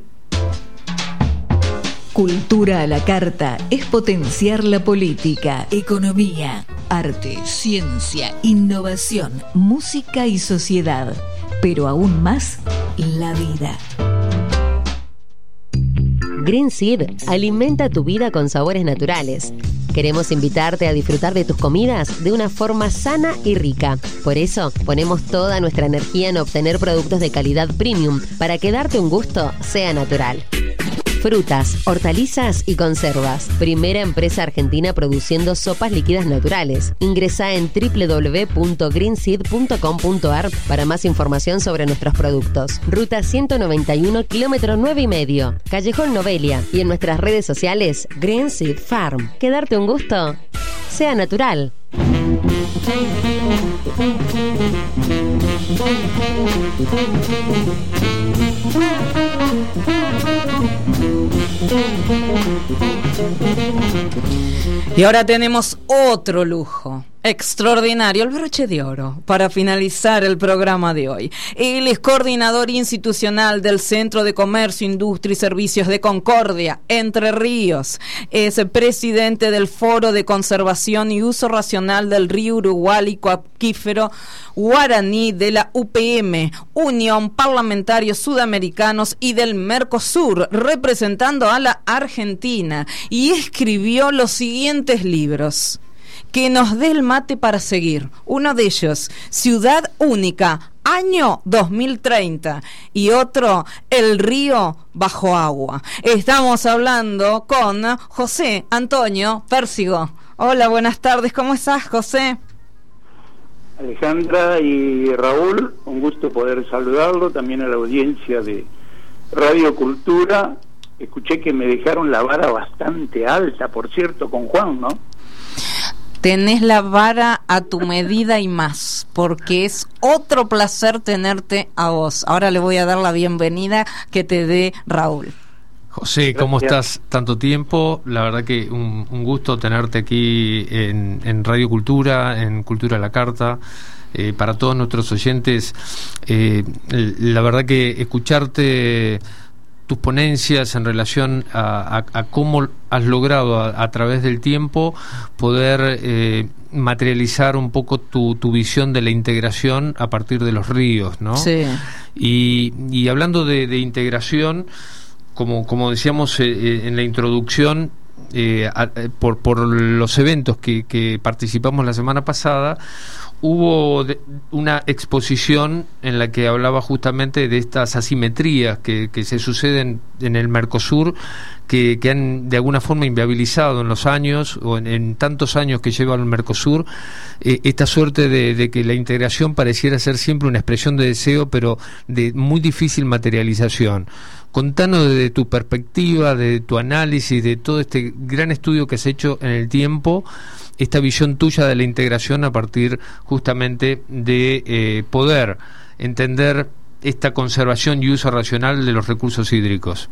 Speaker 1: Cultura a la carta es potenciar la política, economía, arte, ciencia, innovación, música y sociedad, pero aún más, la vida.
Speaker 4: Green Seed alimenta tu vida con sabores naturales. Queremos invitarte a disfrutar de tus comidas de una forma sana y rica. Por eso, ponemos toda nuestra energía en obtener productos de calidad premium para que darte un gusto sea natural. Frutas, hortalizas y conservas. Primera empresa argentina produciendo sopas líquidas naturales. Ingresá en www.greenseed.com.ar para más información sobre nuestros productos. Ruta 191, kilómetro 9,5, Callejón Novelia. Y en nuestras redes sociales, Green Seed Farm. Que darte un gusto sea natural.
Speaker 2: Y ahora tenemos otro lujo extraordinario, el broche de oro, para finalizar el programa de hoy. Él es coordinador institucional del Centro de Comercio, Industria y Servicios de Concordia, Entre Ríos. Es presidente del Foro de Conservación y Uso Racional del Río Uruguay Acuífero Guaraní de la UPM, Unión Parlamentarios Sudamericanos y del Mercosur, representando a la Argentina, y escribió los siguientes libros: Que nos dé el mate para seguir. Uno de ellos, Ciudad Única, año 2030. Y otro, El río bajo agua. Estamos hablando con José Antonio Pérsigo. Hola, buenas tardes. ¿Cómo estás, José?
Speaker 7: Alejandra y Raúl, un gusto poder saludarlo. También a la audiencia de Radio Cultura. Escuché que me dejaron la vara bastante alta, por cierto, con Juan, ¿no?
Speaker 2: Tenés la vara a tu medida y más, porque es otro placer tenerte a vos. Ahora le voy a dar la bienvenida que te dé Raúl.
Speaker 3: José, ¿cómo estás? Tanto tiempo, la verdad que un gusto tenerte aquí en Radio Cultura, en Cultura a la Carta. Para todos nuestros oyentes, la verdad que escucharte tus ponencias en relación a cómo has logrado a través del tiempo poder materializar un poco tu visión de la integración a partir de los ríos, ¿no?
Speaker 2: Sí.
Speaker 3: Y hablando de integración, como decíamos en la introducción, por los eventos que participamos la semana pasada, hubo una exposición en la que hablaba justamente de estas asimetrías que se suceden en el Mercosur, que han de alguna forma inviabilizado en los años o en tantos años que lleva el Mercosur esta suerte de que la integración pareciera ser siempre una expresión de deseo, pero de muy difícil materialización. Contanos desde tu perspectiva, de tu análisis, de todo este gran estudio que has hecho en el tiempo, esta visión tuya de la integración a partir justamente de poder entender esta conservación y uso racional de los recursos hídricos.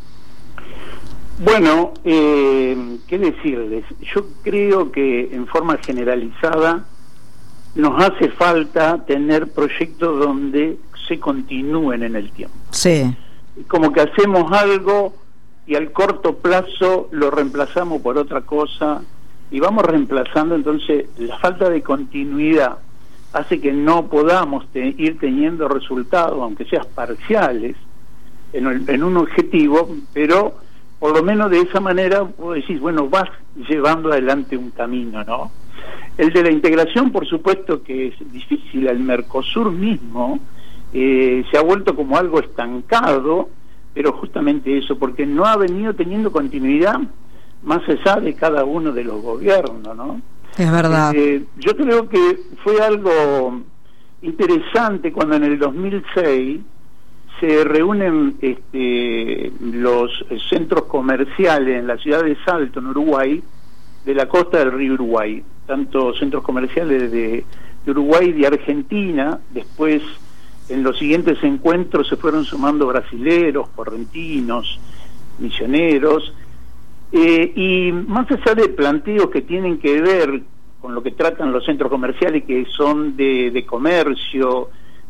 Speaker 7: Bueno, ¿qué decirles? Yo creo que en forma generalizada nos hace falta tener proyectos donde se continúen en el tiempo.
Speaker 2: Sí.
Speaker 7: Como que hacemos algo y al corto plazo lo reemplazamos por otra cosa y vamos reemplazando, entonces la falta de continuidad hace que no podamos ir teniendo resultados, aunque sean parciales, en un objetivo, pero por lo menos de esa manera vos decís, bueno, vas llevando adelante un camino, ¿no? El de la integración, por supuesto que es difícil. El Mercosur mismo se ha vuelto como algo estancado, pero justamente eso, porque no ha venido teniendo continuidad más allá de cada uno de los gobiernos, ¿no?
Speaker 2: Es verdad.
Speaker 7: Yo creo que fue algo interesante cuando en el 2006 se reúnen los centros comerciales en la ciudad de Salto, en Uruguay, de la costa del río Uruguay, tanto centros comerciales de Uruguay y de Argentina. Después, en los siguientes encuentros se fueron sumando brasileros, correntinos, misioneros, y más allá de planteos que tienen que ver con lo que tratan los centros comerciales, que son de comercio,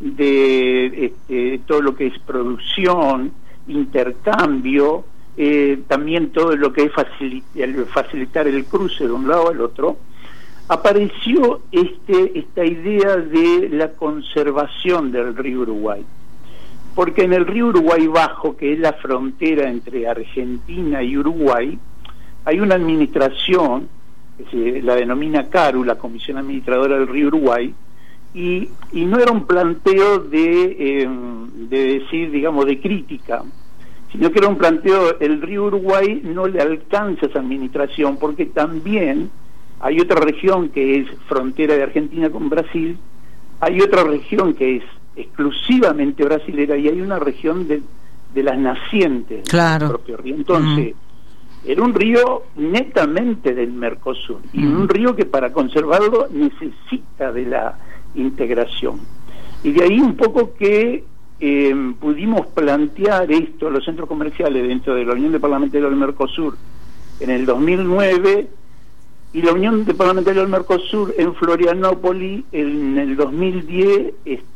Speaker 7: de todo lo que es producción, intercambio, también todo lo que es facilitar el cruce de un lado al otro, apareció esta idea de la conservación del río Uruguay. Porque en el río Uruguay Bajo, que es la frontera entre Argentina y Uruguay, hay una administración que se la denomina CARU, la Comisión Administradora del Río Uruguay, y no era un planteo de decir, digamos, de crítica, sino que era un planteo: el río Uruguay no le alcanza esa administración, porque también hay otra región que es frontera de Argentina con Brasil, hay otra región que es exclusivamente brasilera, y hay una región de las nacientes del propio río. Entonces, era un río netamente del Mercosur, y un río que para conservarlo necesita de la integración. Y de ahí un poco que pudimos plantear esto a los centros comerciales dentro de la Unión de Parlamentarios del Mercosur en el 2009, y la Unión de Parlamentarios del Mercosur en Florianópolis en el 2010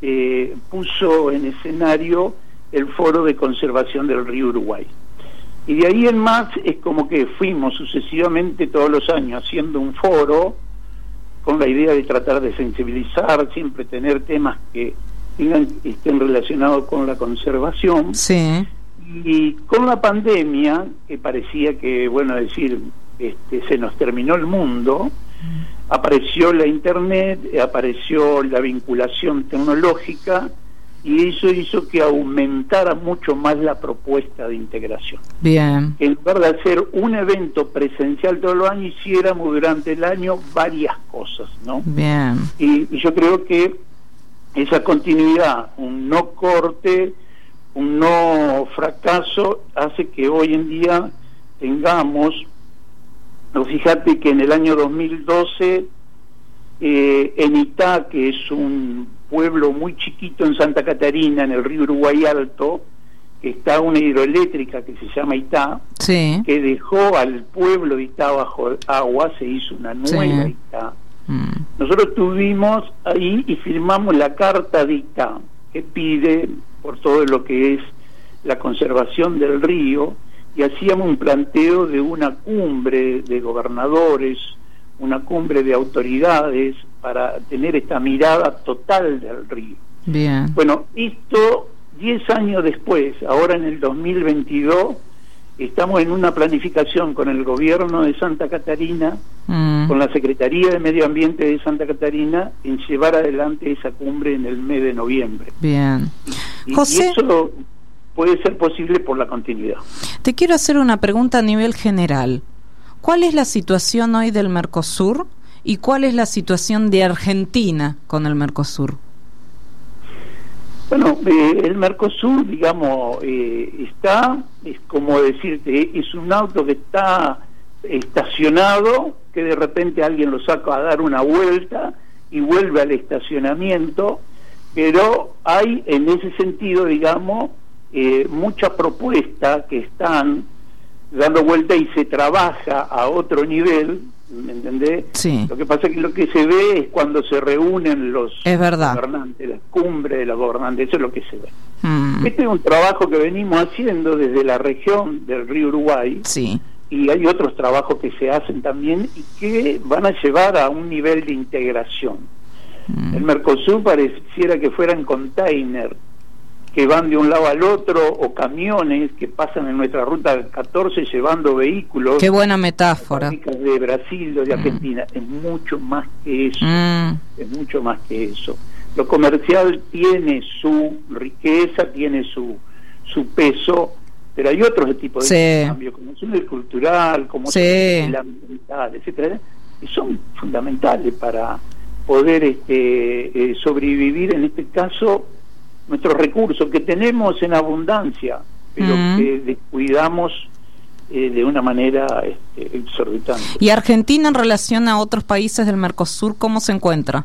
Speaker 7: puso en escenario el Foro de Conservación del Río Uruguay. Y de ahí en más es como que fuimos sucesivamente todos los años haciendo un foro con la idea de tratar de sensibilizar, siempre tener temas que estén relacionados con la conservación.
Speaker 2: Sí.
Speaker 7: Y con la pandemia, que parecía que, bueno, decir, se nos terminó el mundo, apareció la internet, apareció la vinculación tecnológica, y eso hizo que aumentara mucho más la propuesta de integración.
Speaker 2: Bien. En
Speaker 7: lugar de hacer un evento presencial todos los años, hiciéramos durante el año varias cosas, ¿no?
Speaker 2: Bien.
Speaker 7: Y yo creo que esa continuidad, un no corte, un no fracaso, hace que hoy en día tengamos, fíjate que en el año 2012 en Itá, que es un pueblo muy chiquito en Santa Catarina, en el río Uruguay Alto, está una hidroeléctrica que se llama Itá,
Speaker 2: sí,
Speaker 7: que dejó al pueblo de Itá bajo agua, se hizo una nueva Itá. Nosotros estuvimos ahí y firmamos la carta de Itá, que pide por todo lo que es la conservación del río, y hacíamos un planteo de una cumbre de gobernadores, una cumbre de autoridades, para tener esta mirada total del río.
Speaker 2: Bien.
Speaker 7: Bueno, esto 10 años después, ahora en el 2022, estamos en una planificación con el gobierno de Santa Catarina, con la Secretaría de Medio Ambiente de Santa Catarina, en llevar adelante esa cumbre en el mes de noviembre.
Speaker 2: Bien.
Speaker 7: Y
Speaker 2: José,
Speaker 7: eso puede ser posible por la continuidad.
Speaker 2: Te quiero hacer una pregunta a nivel general. ¿Cuál es la situación hoy del Mercosur y cuál es la situación de Argentina con el Mercosur?
Speaker 7: Bueno, el Mercosur, digamos, está, es como decirte, es un auto que está estacionado, que de repente alguien lo saca a dar una vuelta y vuelve al estacionamiento, pero hay en ese sentido, digamos, muchas propuestas que están dando vuelta y se trabaja a otro nivel, ¿me entendés?
Speaker 2: Sí.
Speaker 7: Lo que pasa es que lo que se ve es cuando se reúnen los
Speaker 2: gobernantes,
Speaker 7: las cumbres de los gobernantes, eso es lo que se ve. Este es un trabajo que venimos haciendo desde la región del río Uruguay,
Speaker 2: sí,
Speaker 7: y hay otros trabajos que se hacen también y que van a llevar a un nivel de integración. El Mercosur pareciera que fueran containers que van de un lado al otro, o camiones que pasan en nuestra ruta 14 llevando vehículos.
Speaker 2: Qué buena metáfora.
Speaker 7: De Brasil o de Argentina. Es mucho más que eso. Es mucho más que eso. Lo comercial tiene su riqueza, tiene su peso, pero hay otros tipos de cambio, como es el cultural, como es el ambiental, etcétera, y son fundamentales para poder sobrevivir, en este caso, nuestros recursos que tenemos en abundancia, pero que descuidamos de una manera exorbitante.
Speaker 2: ¿Y Argentina en relación a otros países del Mercosur, cómo se encuentra?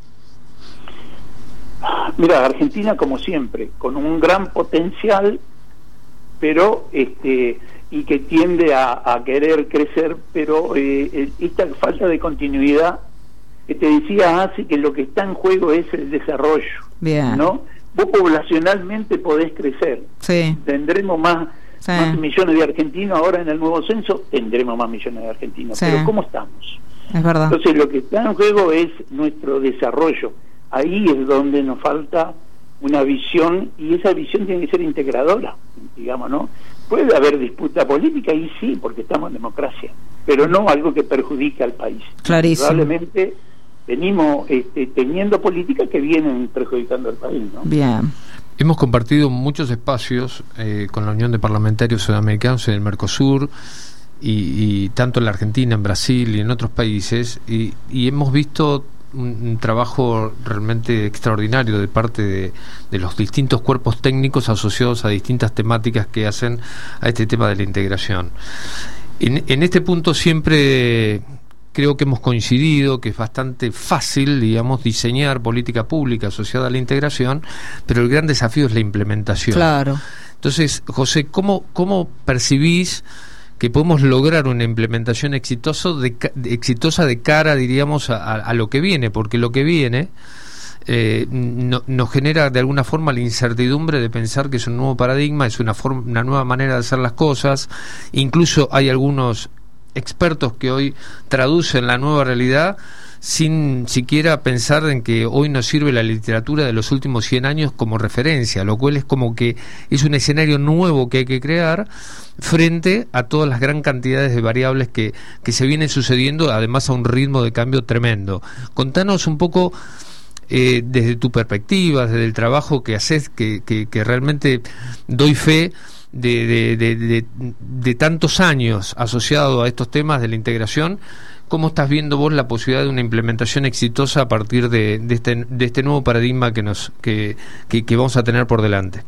Speaker 7: Mira, Argentina como siempre, con un gran potencial, pero y que tiende a querer crecer, pero esta falta de continuidad que te decía hace que lo que está en juego es el desarrollo. Bien. ¿No? Vos poblacionalmente podés crecer. Sí. Tendremos más millones de argentinos ahora en el nuevo censo, tendremos más millones de argentinos. Pero ¿cómo estamos?
Speaker 2: Es verdad.
Speaker 7: Entonces lo que está en juego es nuestro desarrollo. Ahí es donde nos falta una visión, y esa visión tiene que ser integradora, digamos, ¿no? Puede haber disputa política, y sí, porque estamos en democracia, pero no algo que perjudique al país.
Speaker 2: Clarísimo.
Speaker 7: Probablemente venimos teniendo políticas que vienen perjudicando al país, ¿no?
Speaker 2: Bien.
Speaker 3: Hemos compartido muchos espacios con la Unión de Parlamentarios Sudamericanos en el Mercosur, y tanto en la Argentina, en Brasil y en otros países, y hemos visto un trabajo realmente extraordinario de parte de los distintos cuerpos técnicos asociados a distintas temáticas que hacen a este tema de la integración. En este punto siempre creo que hemos coincidido que es bastante fácil, digamos, diseñar política pública asociada a la integración, pero el gran desafío es la implementación.
Speaker 2: Claro.
Speaker 3: Entonces, José, ¿cómo percibís que podemos lograr una implementación exitosa de cara, diríamos, a lo que viene? Porque lo que viene nos genera de alguna forma la incertidumbre de pensar que es un nuevo paradigma, es una nueva manera de hacer las cosas. Incluso hay algunos expertos que hoy traducen la nueva realidad sin siquiera pensar en que hoy nos sirve la literatura de los últimos 100 años como referencia, lo cual es como que es un escenario nuevo que hay que crear frente a todas las gran cantidades de variables que se vienen sucediendo, además a un ritmo de cambio tremendo. Contanos un poco desde tu perspectiva, desde el trabajo que haces, que realmente doy fe de tantos años asociado a estos temas de la integración. ¿Cómo estás viendo vos la posibilidad de una implementación exitosa a partir de este nuevo paradigma que vamos a tener por delante?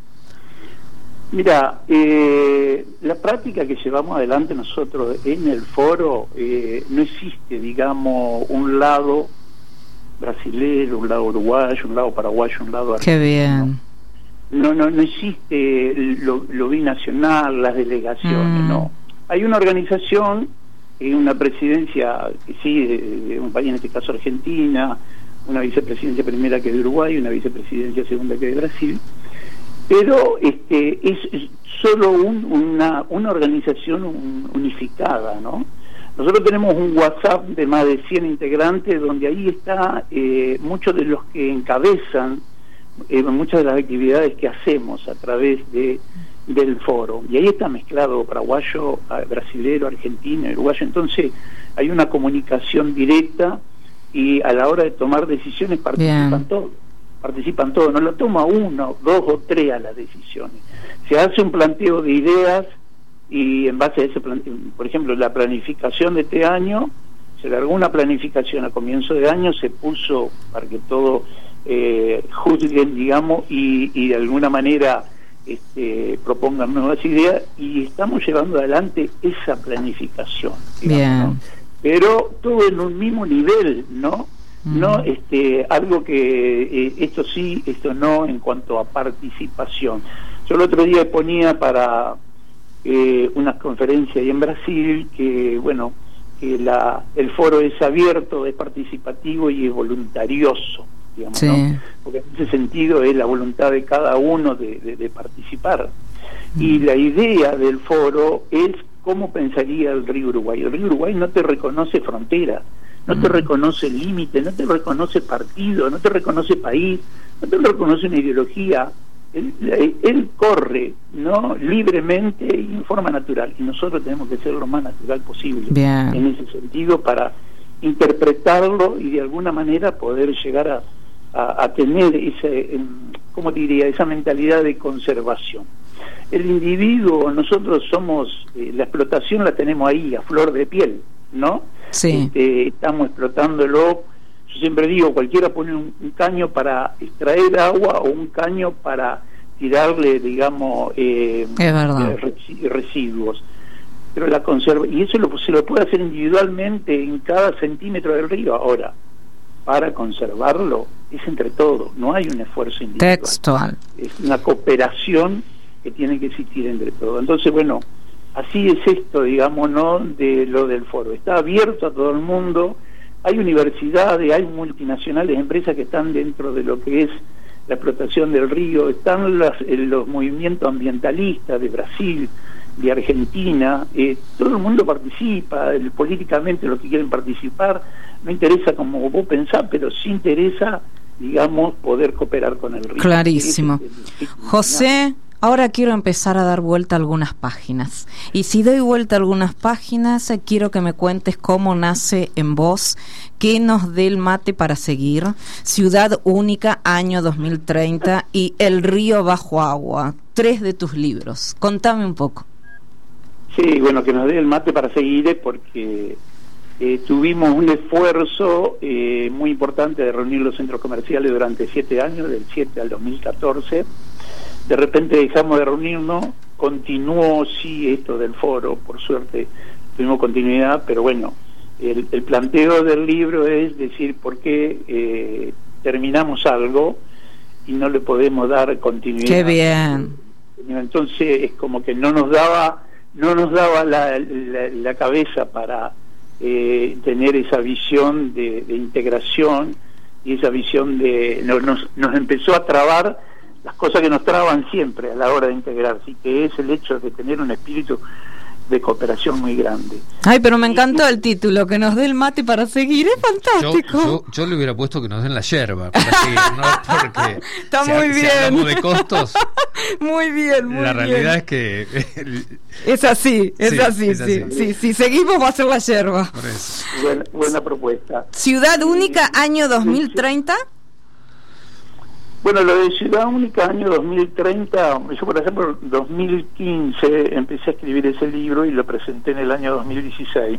Speaker 7: Mira, la práctica que llevamos adelante nosotros en el foro, no existe, digamos, un lado brasilero, un lado uruguayo, un lado paraguayo, un lado argentino.
Speaker 2: Qué bien.
Speaker 7: No existe lo binacional, las delegaciones, no. Hay una organización, una presidencia que sí, de un país, en este caso Argentina, una vicepresidencia primera que es de Uruguay, una vicepresidencia segunda que es de Brasil, pero es solo una organización unificada, ¿no? Nosotros tenemos un WhatsApp de más de 100 integrantes, donde ahí está muchos de los que encabezan muchas de las actividades que hacemos a través del foro, y ahí está mezclado paraguayo, brasilero, argentino, uruguayo. Entonces hay una comunicación directa, y a la hora de tomar decisiones participan todos. participan todos, no lo toma uno, dos o tres a las decisiones. Se hace un planteo de ideas y en base a ese planteo, por ejemplo, la planificación de este año, se largó una planificación a comienzo de año, se puso para que todo juzguen, digamos, y de alguna manera propongan nuevas ideas, y estamos llevando adelante esa planificación, digamos, ¿no? Pero todo en un mismo nivel, ¿no? No algo que esto sí, esto no, en cuanto a participación. Yo el otro día ponía para unas conferencias ahí en Brasil que, bueno, que el foro es abierto, es participativo y es voluntarioso, digamos, sí, ¿no? Porque en ese sentido es la voluntad de cada uno de participar. Y la idea del foro es cómo pensaría el río Uruguay. El río Uruguay no te reconoce frontera, no te reconoce límite, no te reconoce partido, no te reconoce país, no te reconoce una ideología. Él corre, ¿no?, libremente y en forma natural, y nosotros tenemos que ser lo más natural posible. Bien. En ese sentido, para interpretarlo y de alguna manera poder llegar a tener ¿cómo te diría?, esa mentalidad de conservación. El individuo, nosotros somos, la explotación la tenemos ahí a flor de piel, ¿no? Sí. Estamos explotándolo. Yo siempre digo, cualquiera pone un caño para extraer agua o un caño para tirarle, digamos, residuos. Pero la conserva, y eso se lo puede hacer individualmente en cada centímetro del río. Ahora, para conservarlo es entre todos, no hay un esfuerzo individual. Textual. Es una cooperación que tiene que existir entre todos. Entonces, bueno, así es esto, digamos, ¿no?, de lo del foro. Está abierto a todo el mundo. Hay universidades, hay multinacionales, empresas que están dentro de lo que es la explotación del río, están los movimientos ambientalistas de Brasil, de Argentina, todo el mundo participa, políticamente los que quieren participar, no interesa como vos pensás, pero sí interesa, digamos, poder cooperar con el río.
Speaker 2: Clarísimo. José, ahora quiero empezar a dar vuelta a algunas páginas. Y si doy vuelta a algunas páginas, quiero que me cuentes cómo nace en vos ¿Qué nos dé el mate para seguir? Ciudad Única, año 2030 y El río bajo agua. 3 de tus libros. Contame un poco.
Speaker 7: Sí, bueno, que nos dé el mate para seguir porque tuvimos un esfuerzo muy importante de reunir los centros comerciales durante 7 años, del 7 al 2014. De repente dejamos de reunirnos, continuó sí esto del foro, por suerte tuvimos continuidad, pero bueno, el planteo del libro es decir por qué terminamos algo y no le podemos dar continuidad. ¡Qué bien! Entonces es como que no nos daba la cabeza para tener esa visión de integración y esa visión de nos empezó a trabar las cosas que nos traban siempre a la hora de integrarse, y que es el hecho de tener un espíritu de cooperación muy grande.
Speaker 2: Ay, pero me encantó el título, que nos dé el mate para seguir, es fantástico.
Speaker 3: Yo le hubiera puesto que nos den la yerba para seguir, ¿no? Porque
Speaker 2: está muy bien.
Speaker 3: Si hablamos de costos,
Speaker 2: muy bien.
Speaker 3: La realidad es que
Speaker 2: es así. Si seguimos va a ser la yerba.
Speaker 7: Por eso. Buena propuesta.
Speaker 2: Ciudad Única, año 2030.
Speaker 7: Bueno, lo de Ciudad Única, año 2030, yo por ejemplo en 2015 empecé a escribir ese libro y lo presenté en el año 2016,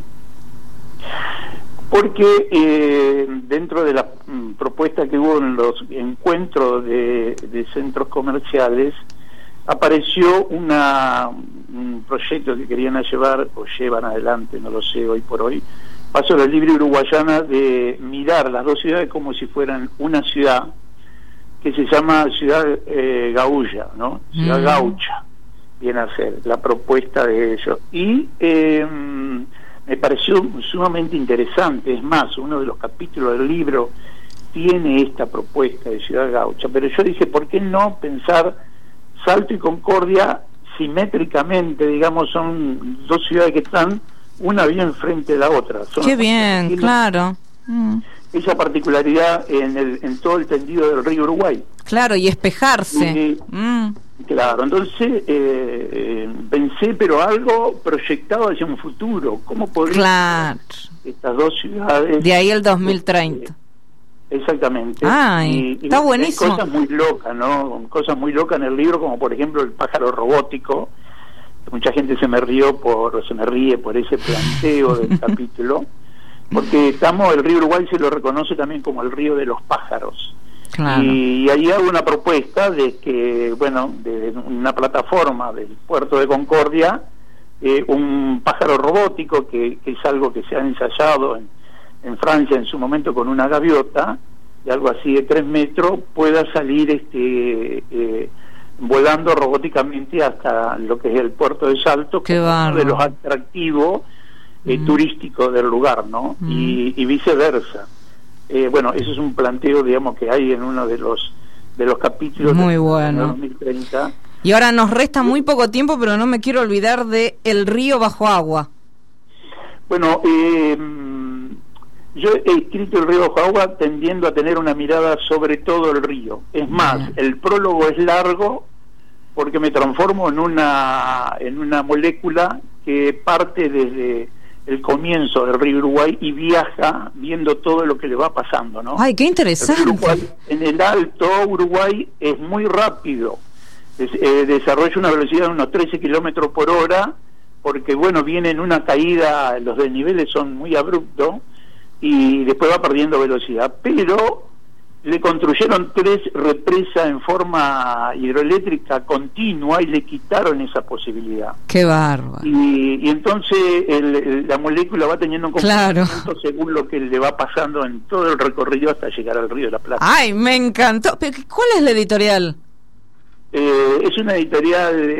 Speaker 7: porque dentro de la propuesta que hubo en los encuentros de centros comerciales, apareció un proyecto que querían llevar, o llevan adelante, no lo sé hoy por hoy, Paso la Libre Uruguayana, de mirar las dos ciudades como si fueran una ciudad, que se llama Ciudad Gaulla, ¿no? Ciudad Gaucha, viene a ser la propuesta de ellos. Y me pareció sumamente interesante. Es más, uno de los capítulos del libro tiene esta propuesta de Ciudad Gaucha. Pero yo dije, ¿por qué no pensar Salto y Concordia simétricamente? Digamos, son dos ciudades que están una bien frente de la otra.
Speaker 2: Qué bien, claro.
Speaker 7: Esa particularidad en todo el tendido del río Uruguay.
Speaker 2: Claro, y espejarse.
Speaker 7: Claro, entonces pensé, pero algo proyectado hacia un futuro. ¿Cómo podrían estas dos ciudades?
Speaker 2: De ahí el 2030.
Speaker 7: Exactamente.
Speaker 2: Ay, está buenísimo.
Speaker 7: Hay cosas muy locas, ¿no? Cosas muy locas en el libro, como por ejemplo el pájaro robótico. Mucha gente se me ríe por ese planteo del capítulo, porque el río Uruguay se lo reconoce también como el río de los pájaros.
Speaker 2: Claro.
Speaker 7: Y ahí hago una propuesta de que, bueno, de una plataforma del puerto de Concordia, un pájaro robótico, que es algo que se ha ensayado en Francia en su momento con una gaviota, de algo así de 3 metros, pueda salir volando robóticamente hasta lo que es el puerto de Salto, que es uno de los atractivos turísticos del lugar, ¿no? Y viceversa. Bueno, eso es un planteo, digamos, que hay en uno de los capítulos
Speaker 2: muy
Speaker 7: de
Speaker 2: bueno.
Speaker 7: 2030.
Speaker 2: Y ahora nos resta muy poco tiempo, pero no me quiero olvidar de El río bajo agua.
Speaker 7: Bueno, yo he escrito El río bajo agua tendiendo a tener una mirada sobre todo el río. Es más, el prólogo es largo porque me transformo en una molécula que parte desde el comienzo del río Uruguay y viaja viendo todo lo que le va pasando, ¿no?
Speaker 2: ¡Ay, qué interesante!
Speaker 7: En el Alto Uruguay es muy rápido, desarrolla una velocidad de unos 13 kilómetros por hora, porque bueno, viene en una caída, los desniveles son muy abruptos y después va perdiendo velocidad, pero le construyeron 3 represas en forma hidroeléctrica continua y le quitaron esa posibilidad.
Speaker 2: ¡Qué bárbaro!
Speaker 7: Y entonces la molécula va teniendo un comportamiento según lo que le va pasando en todo el recorrido hasta llegar al Río de la Plata.
Speaker 2: ¡Ay, me encantó! ¿Cuál es la editorial?
Speaker 7: Es una editorial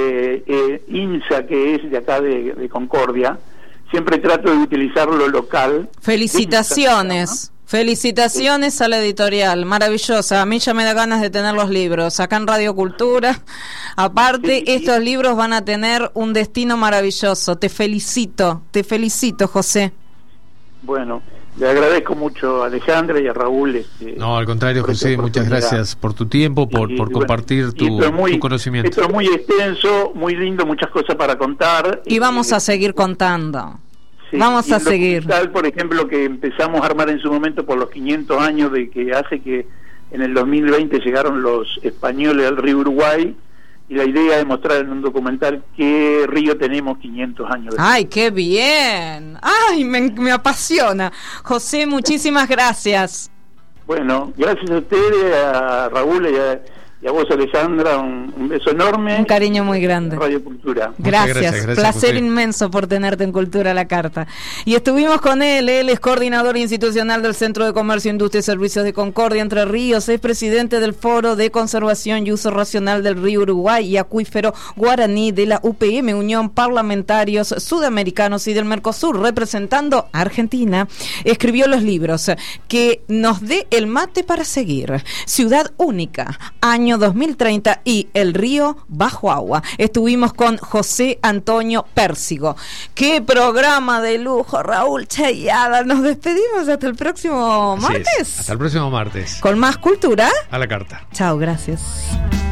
Speaker 7: INSA, que es de acá de Concordia. Siempre trato de utilizar lo local.
Speaker 2: Felicitaciones. Felicitaciones a la editorial, maravillosa. A mí ya me da ganas de tener los libros acá en Radio Cultura. Aparte, estos libros van a tener un destino maravilloso. Te felicito, José.
Speaker 7: Bueno, le agradezco mucho a Alejandra y a Raúl.
Speaker 3: No, al contrario, José, muchas gracias por tu tiempo, por compartir tu conocimiento.
Speaker 7: Esto es muy extenso, muy lindo, muchas cosas para contar.
Speaker 2: Y vamos a seguir contando.
Speaker 7: Sí,
Speaker 2: vamos a seguir.
Speaker 7: Por ejemplo, que empezamos a armar en su momento por los 500 años de que hace que en el 2020 llegaron los españoles al río Uruguay, y la idea de mostrar en un documental qué río tenemos 500 años después.
Speaker 2: ¡Ay, qué bien! ¡Ay, me apasiona! José, muchísimas gracias.
Speaker 7: Bueno, gracias a ustedes, a Raúl y a vos, Alejandra, un beso enorme.
Speaker 2: Un cariño muy grande.
Speaker 7: Radio Cultura.
Speaker 2: Gracias. Placer inmenso por tenerte en Cultura a la Carta. Y estuvimos con él es coordinador institucional del Centro de Comercio, Industria y Servicios de Concordia, Entre Ríos, es presidente del Foro de Conservación y Uso Racional del Río Uruguay y Acuífero Guaraní de la UPM, Unión Parlamentarios Sudamericanos y del Mercosur, representando a Argentina. Escribió los libros Que nos dé el mate para seguir, Ciudad Única, Año 2030 y El río bajo agua. Estuvimos con José Antonio Pérsigo. ¡Qué programa de lujo, Raúl Chayada! Nos despedimos hasta el próximo martes.
Speaker 3: Hasta el próximo martes.
Speaker 2: Con más cultura
Speaker 3: a la carta.
Speaker 2: Chao, gracias.